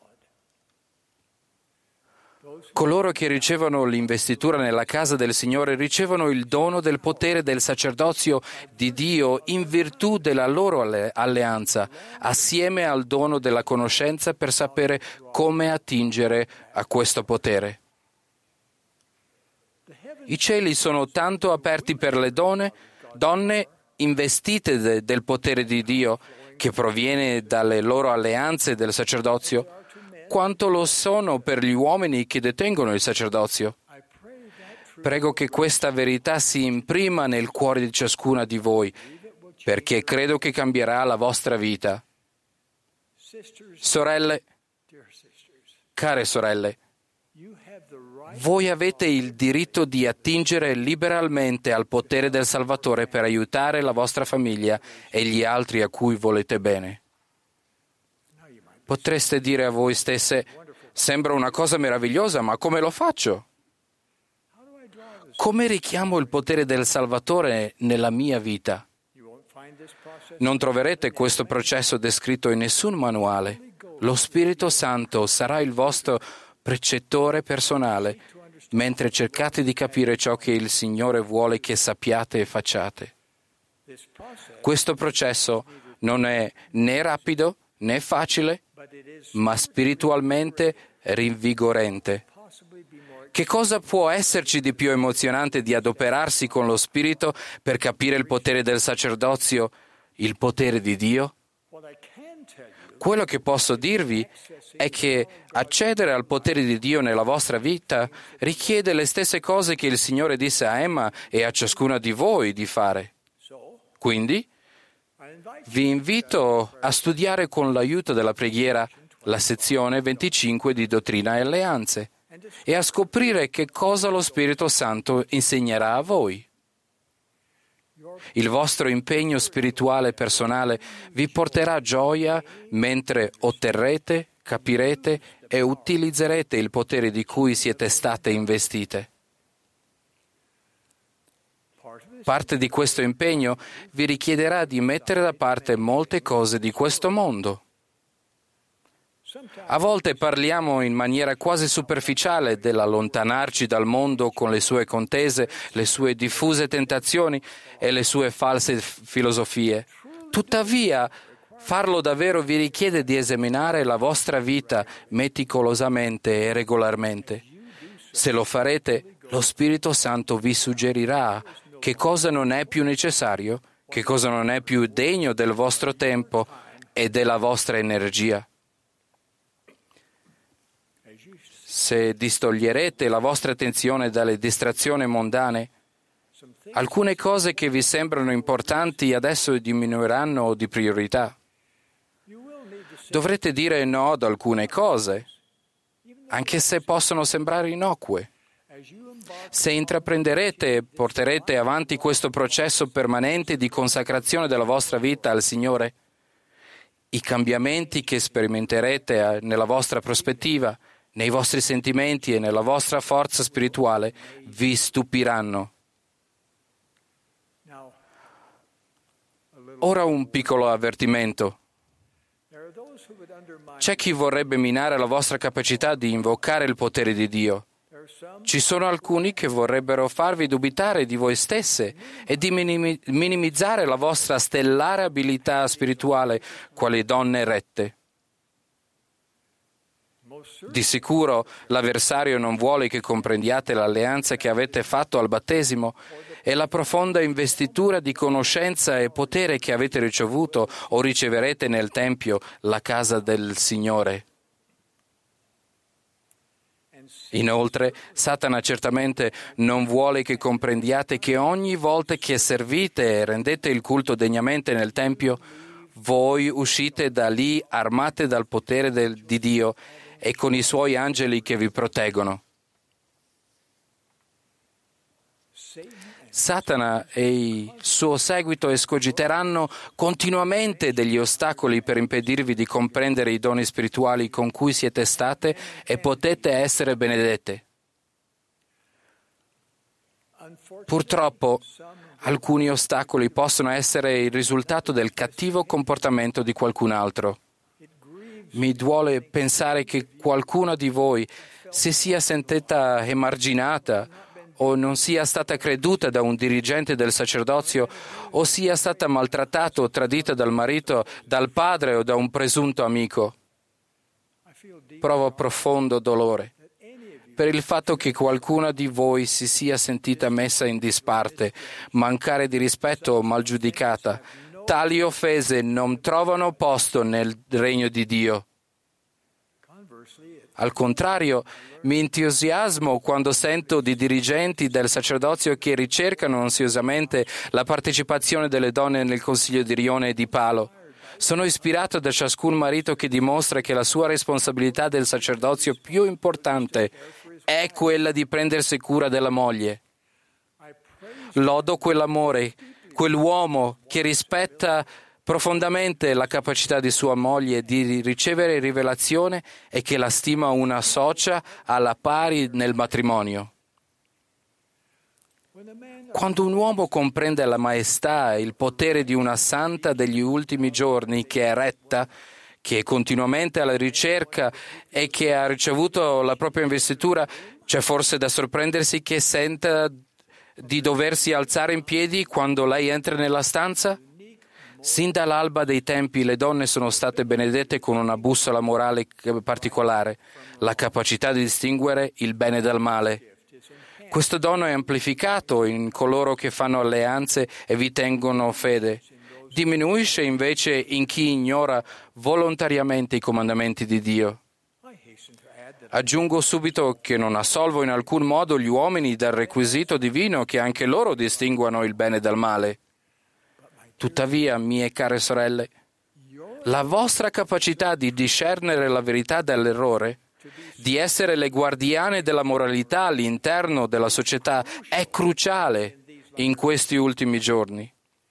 Coloro che ricevono l'investitura nella casa del Signore ricevono il dono del potere del sacerdozio di Dio in virtù della loro alleanza, assieme al dono della conoscenza per sapere come attingere a questo potere. I cieli sono tanto aperti per le donne investite del potere di Dio, che proviene dalle loro alleanze del sacerdozio, quanto lo sono per gli uomini che detengono il sacerdozio. Prego che questa verità si imprima nel cuore di ciascuna di voi, perché credo che cambierà la vostra vita. Sorelle, care sorelle, voi avete il diritto di attingere liberalmente al potere del Salvatore per aiutare la vostra famiglia e gli altri a cui volete bene. Potreste dire a voi stesse, sembra una cosa meravigliosa, ma come lo faccio? Come richiamo il potere del Salvatore nella mia vita? Non troverete questo processo descritto in nessun manuale. Lo Spirito Santo sarà il vostro precettore personale, mentre cercate di capire ciò che il Signore vuole che sappiate e facciate. Questo processo non è né rapido né facile, ma spiritualmente rinvigorente. Che cosa può esserci di più emozionante di adoperarsi con lo Spirito per capire il potere del sacerdozio, il potere di Dio? Quello che posso dirvi è che accedere al potere di Dio nella vostra vita richiede le stesse cose che il Signore disse a Emma e a ciascuna di voi di fare. Quindi, vi invito a studiare con l'aiuto della preghiera la sezione 25 di Dottrina e Alleanze e a scoprire che cosa lo Spirito Santo insegnerà a voi. Il vostro impegno spirituale personale vi porterà gioia mentre otterrete, capirete e utilizzerete il potere di cui siete state investite. Parte di questo impegno vi richiederà di mettere da parte molte cose di questo mondo. A volte parliamo in maniera quasi superficiale dell'allontanarci dal mondo con le sue contese, le sue diffuse tentazioni e le sue false filosofie. Tuttavia, farlo davvero vi richiede di esaminare la vostra vita meticolosamente e regolarmente. Se lo farete, lo Spirito Santo vi suggerirà che cosa non è più necessario, che cosa non è più degno del vostro tempo e della vostra energia. Se distoglierete la vostra attenzione dalle distrazioni mondane, alcune cose che vi sembrano importanti adesso diminuiranno di priorità. Dovrete dire no ad alcune cose, anche se possono sembrare innocue. Se intraprenderete e porterete avanti questo processo permanente di consacrazione della vostra vita al Signore, i cambiamenti che sperimenterete nella vostra prospettiva, nei vostri sentimenti e nella vostra forza spirituale vi stupiranno. Ora un piccolo avvertimento. C'è chi vorrebbe minare la vostra capacità di invocare il potere di Dio. Ci sono alcuni che vorrebbero farvi dubitare di voi stesse e di minimizzare la vostra stellare abilità spirituale quali donne rette. Di sicuro l'avversario non vuole che comprendiate l'alleanza che avete fatto al battesimo e la profonda investitura di conoscenza e potere che avete ricevuto o riceverete nel Tempio, la casa del Signore. Inoltre, Satana certamente non vuole che comprendiate che ogni volta che servite e rendete il culto degnamente nel Tempio, voi uscite da lì armate dal potere di Dio e con i suoi angeli che vi proteggono. Satana e il suo seguito escogiteranno continuamente degli ostacoli per impedirvi di comprendere i doni spirituali con cui siete state e potete essere benedette. Purtroppo, alcuni ostacoli possono essere il risultato del cattivo comportamento di qualcun altro. Mi duole pensare che qualcuno di voi si sia sentita emarginata o non sia stata creduta da un dirigente del sacerdozio o sia stata maltrattata o tradita dal marito, dal padre o da un presunto amico. Provo profondo dolore per il fatto che qualcuna di voi si sia sentita messa in disparte, mancare di rispetto o malgiudicata. Tali offese non trovano posto nel regno di Dio. Al contrario, mi entusiasmo quando sento di dirigenti del sacerdozio che ricercano ansiosamente la partecipazione delle donne nel consiglio di rione e di palo. Sono ispirato da ciascun marito che dimostra che la sua responsabilità del sacerdozio più importante è quella di prendersi cura della moglie. Lodo quell'amore, quell'uomo che rispetta profondamente la capacità di sua moglie di ricevere rivelazione e che la stima una socia alla pari nel matrimonio. Quando un uomo comprende la maestà e il potere di una santa degli ultimi giorni che è retta, che è continuamente alla ricerca e che ha ricevuto la propria investitura, c'è forse da sorprendersi che senta di doversi alzare in piedi quando lei entra nella stanza? Sin dall'alba dei tempi le donne sono state benedette con una bussola morale particolare, la capacità di distinguere il bene dal male. Questo dono è amplificato in coloro che fanno alleanze e vi tengono fede. Diminuisce invece in chi ignora volontariamente i comandamenti di Dio. Aggiungo subito che non assolvo in alcun modo gli uomini dal requisito divino che anche loro distinguano il bene dal male. Tuttavia, mie care sorelle, la vostra capacità di discernere la verità dall'errore, di essere le guardiane della moralità all'interno della società, è cruciale in questi ultimi giorni.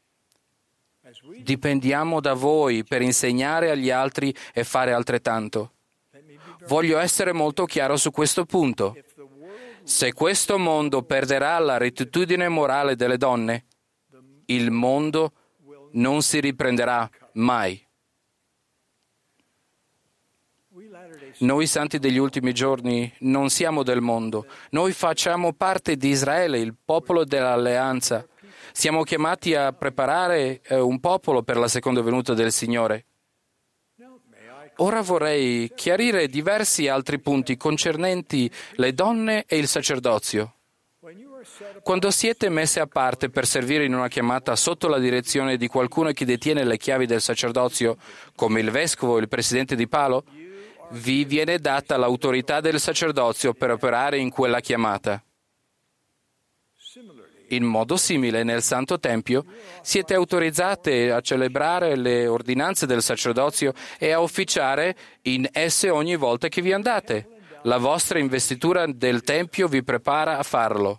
Dipendiamo da voi per insegnare agli altri e fare altrettanto. Voglio essere molto chiaro su questo punto. Se questo mondo perderà la rettitudine morale delle donne, il mondo non si riprenderà mai. Noi santi degli ultimi giorni non siamo del mondo. Noi facciamo parte di Israele, il popolo dell'alleanza. Siamo chiamati a preparare un popolo per la seconda venuta del Signore. Ora vorrei chiarire diversi altri punti concernenti le donne e il sacerdozio. Quando siete messe a parte per servire in una chiamata sotto la direzione di qualcuno che detiene le chiavi del sacerdozio, come il vescovo o il presidente di palo, vi viene data l'autorità del sacerdozio per operare in quella chiamata. In modo simile, nel Santo Tempio, siete autorizzate a celebrare le ordinanze del sacerdozio e a officiare in esse ogni volta che vi andate. La vostra investitura del Tempio vi prepara a farlo.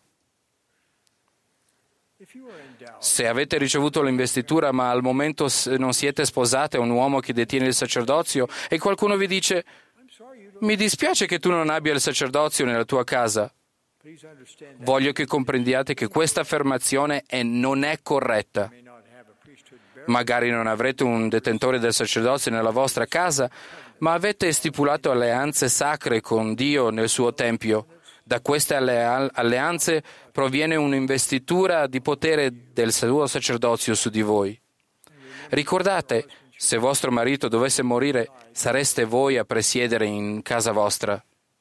Se avete ricevuto l'investitura ma al momento non siete sposate a un uomo che detiene il sacerdozio e qualcuno vi dice «Mi dispiace che tu non abbia il sacerdozio nella tua casa», voglio che comprendiate che questa affermazione non è corretta. Magari non avrete un detentore del sacerdozio nella vostra casa, ma avete stipulato alleanze sacre con Dio nel suo Tempio. Da queste alleanze proviene un'investitura di potere del suo sacerdozio su di voi. Ricordate, se vostro marito dovesse morire, sareste voi a presiedere in casa vostra.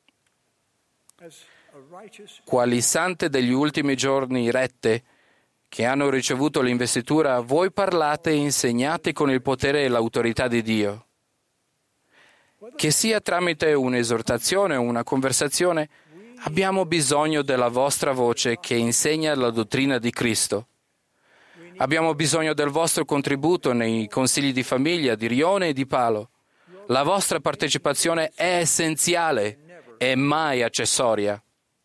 Quali sante degli ultimi giorni rette, che hanno ricevuto l'investitura, voi parlate e insegnate con il potere e l'autorità di Dio. Che sia tramite un'esortazione o una conversazione, abbiamo bisogno della vostra voce che insegna la dottrina di Cristo. Abbiamo bisogno del vostro contributo nei consigli di famiglia, di rione e di palo. La vostra partecipazione è essenziale e mai accessoria.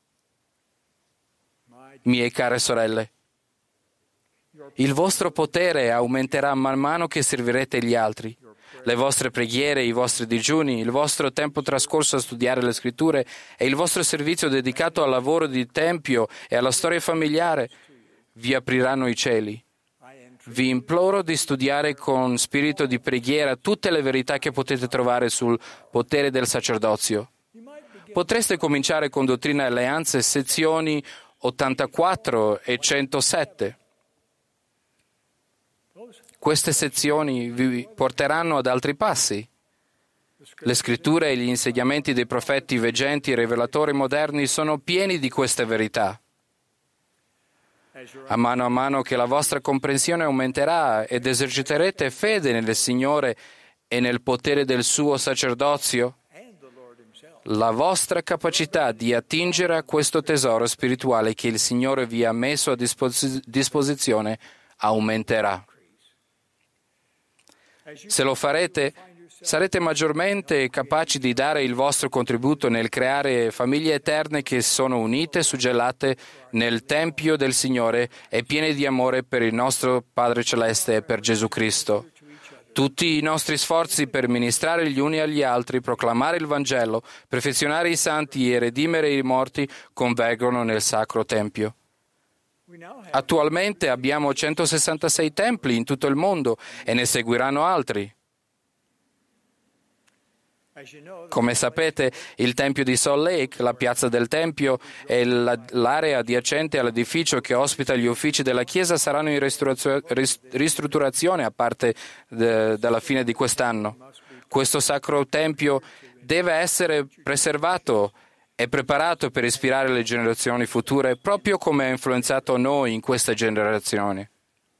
Mie care sorelle, il vostro potere aumenterà man mano che servirete gli altri. Le vostre preghiere, i vostri digiuni, il vostro tempo trascorso a studiare le scritture e il vostro servizio dedicato al lavoro di tempio e alla storia familiare vi apriranno i cieli. Vi imploro di studiare con spirito di preghiera tutte le verità che potete trovare sul potere del sacerdozio. Potreste cominciare con Dottrina e Alleanze, sezioni 84 e 107. Queste sezioni vi porteranno ad altri passi. Le scritture e gli insegnamenti dei profeti veggenti e rivelatori moderni sono pieni di queste verità. A mano che la vostra comprensione aumenterà ed eserciterete fede nel Signore e nel potere del suo sacerdozio, la vostra capacità di attingere a questo tesoro spirituale che il Signore vi ha messo a disposizione aumenterà. Se lo farete, sarete maggiormente capaci di dare il vostro contributo nel creare famiglie eterne che sono unite, suggellate nel Tempio del Signore e piene di amore per il nostro Padre Celeste e per Gesù Cristo. Tutti i nostri sforzi per ministrare gli uni agli altri, proclamare il Vangelo, perfezionare i santi e redimere i morti convergono nel Sacro Tempio. Attualmente abbiamo 166 templi in tutto il mondo e ne seguiranno altri. Come sapete, il Tempio di Salt Lake, la piazza del Tempio e l'area adiacente all'edificio che ospita gli uffici della Chiesa saranno in ristrutturazione a parte dalla fine di quest'anno. Questo Sacro Tempio deve essere preservato e preparato per ispirare le generazioni future, proprio come ha influenzato noi in questa generazione.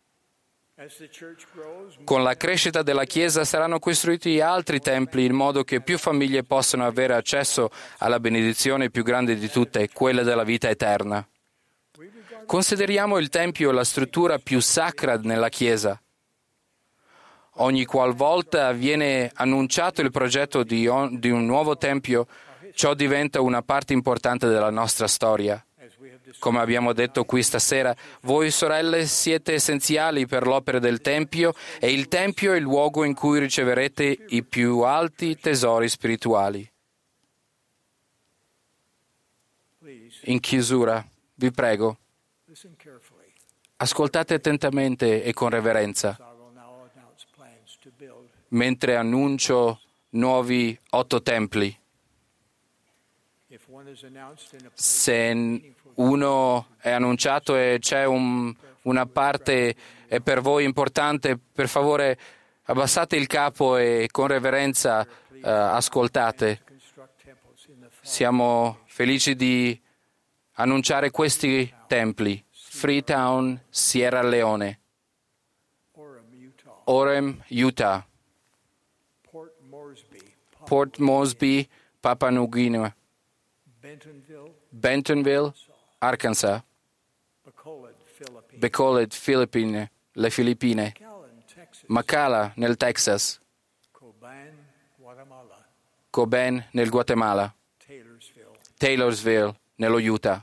Con la crescita della Chiesa saranno costruiti altri templi in modo che più famiglie possano avere accesso alla benedizione più grande di tutte, quella della vita eterna. Consideriamo il Tempio la struttura più sacra nella Chiesa. Ogni qualvolta viene annunciato il progetto di un nuovo Tempio, ciò diventa una parte importante della nostra storia. Come abbiamo detto qui stasera, voi sorelle siete essenziali per l'opera del Tempio e il Tempio è il luogo in cui riceverete i più alti tesori spirituali. In chiusura, vi prego, ascoltate attentamente e con reverenza mentre annuncio nuovi 8 templi. Se uno è annunciato e c'è una parte è per voi importante, per favore abbassate il capo e con reverenza ascoltate. Siamo felici di annunciare questi templi: Freetown, Sierra Leone, Orem, Utah, Port Moresby, Papua New Guinea, Bentonville, Arkansas, Bacolod, le Filippine, McAllen nel Texas, Coben nel Guatemala, Taylorsville nello Utah.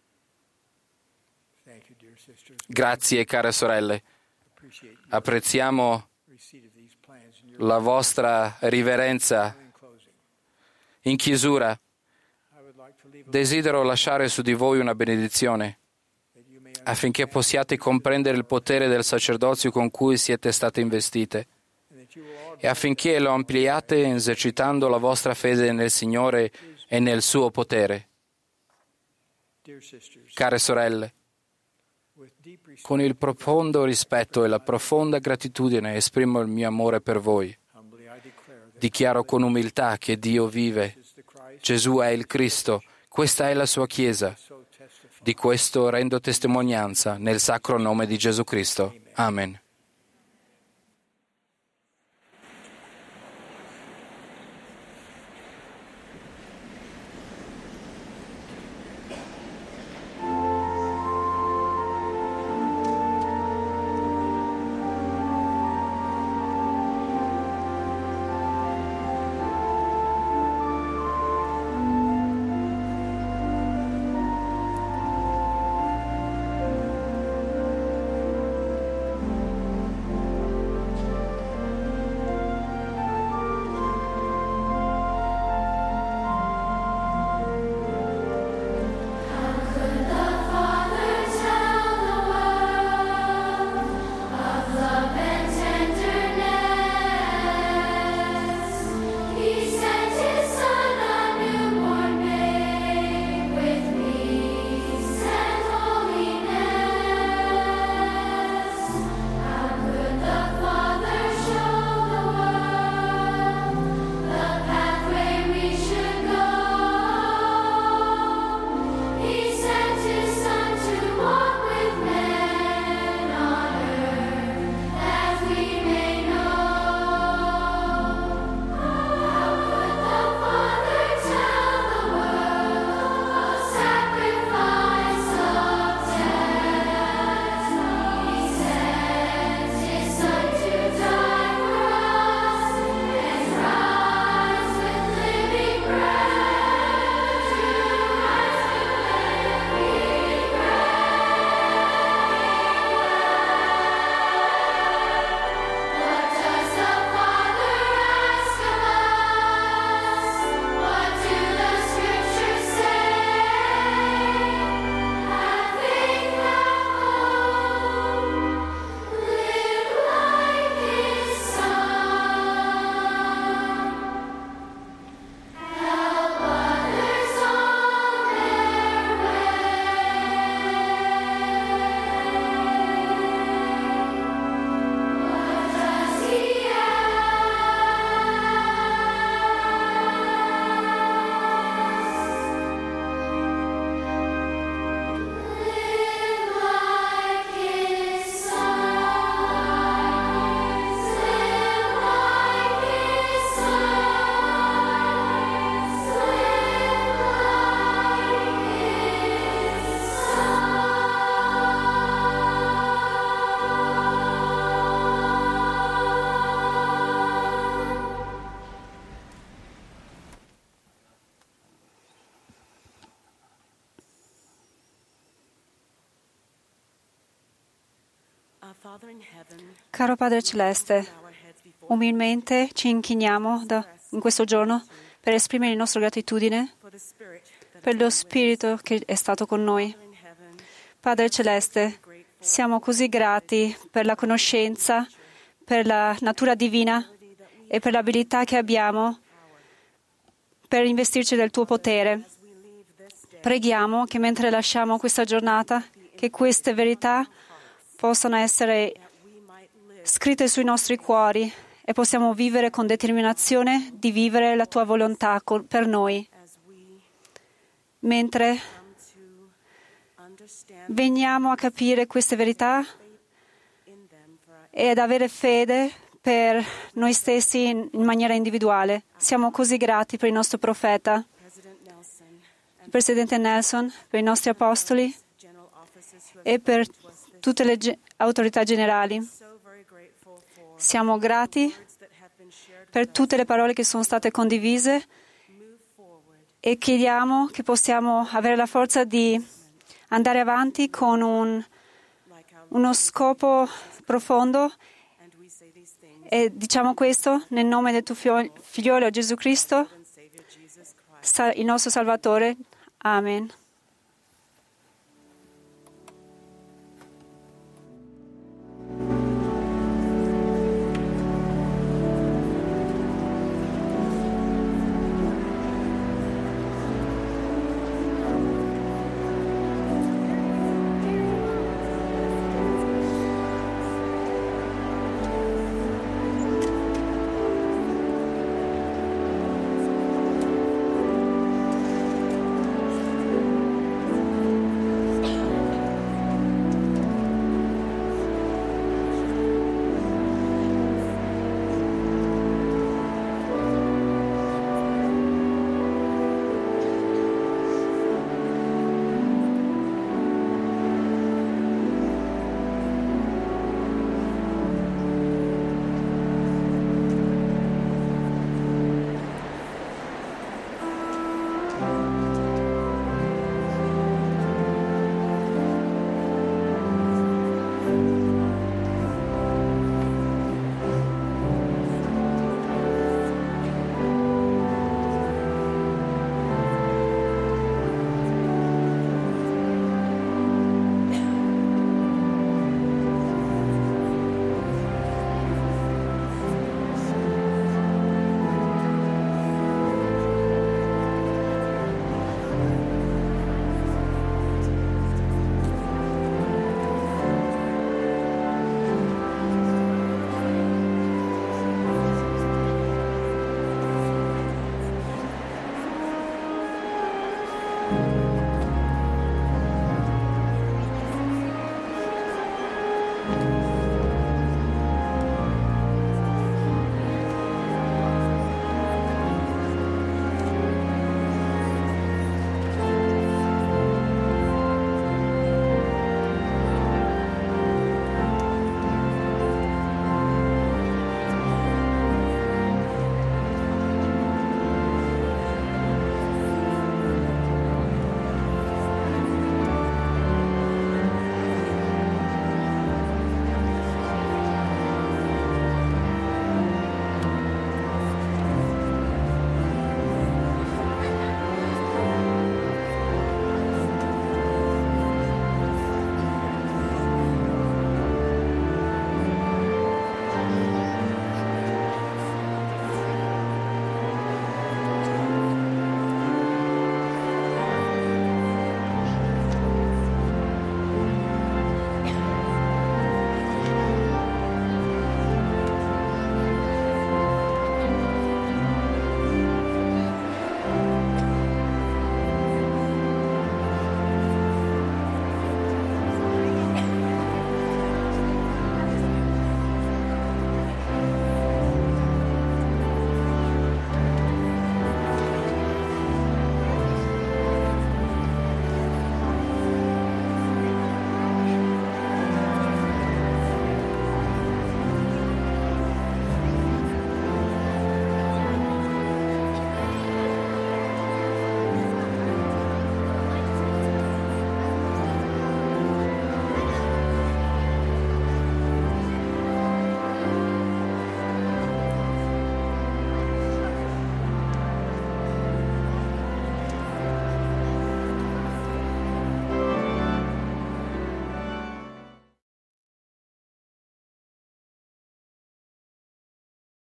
Grazie, care sorelle. Apprezziamo la vostra riverenza. In chiusura, desidero lasciare su di voi una benedizione affinché possiate comprendere il potere del sacerdozio con cui siete state investite e affinché lo ampliate esercitando la vostra fede nel Signore e nel suo potere. Care sorelle, con il profondo rispetto e la profonda gratitudine esprimo il mio amore per voi. Dichiaro con umiltà che Dio vive. Gesù è il Cristo, questa è la sua Chiesa. Di questo rendo testimonianza nel sacro nome di Gesù Cristo. Amen. Caro Padre Celeste, umilmente ci inchiniamo in questo giorno per esprimere la nostra gratitudine per lo Spirito che è stato con noi. Padre Celeste, siamo così grati per la conoscenza, per la natura divina e per l'abilità che abbiamo per investirci del tuo potere. preghiamo che mentre lasciamo questa giornata, che queste verità possano essere scritte sui nostri cuori e possiamo vivere con determinazione di vivere la tua volontà per noi. Mentre veniamo a capire queste verità e ad avere fede per noi stessi in maniera individuale. Siamo così grati per il nostro profeta, il Presidente Nelson, per i nostri apostoli e per tutte le autorità generali. Siamo grati per tutte le parole che sono state condivise e chiediamo che possiamo avere la forza di andare avanti con uno scopo profondo e diciamo questo nel nome del tuo figliolo Gesù Cristo, il nostro Salvatore. Amen.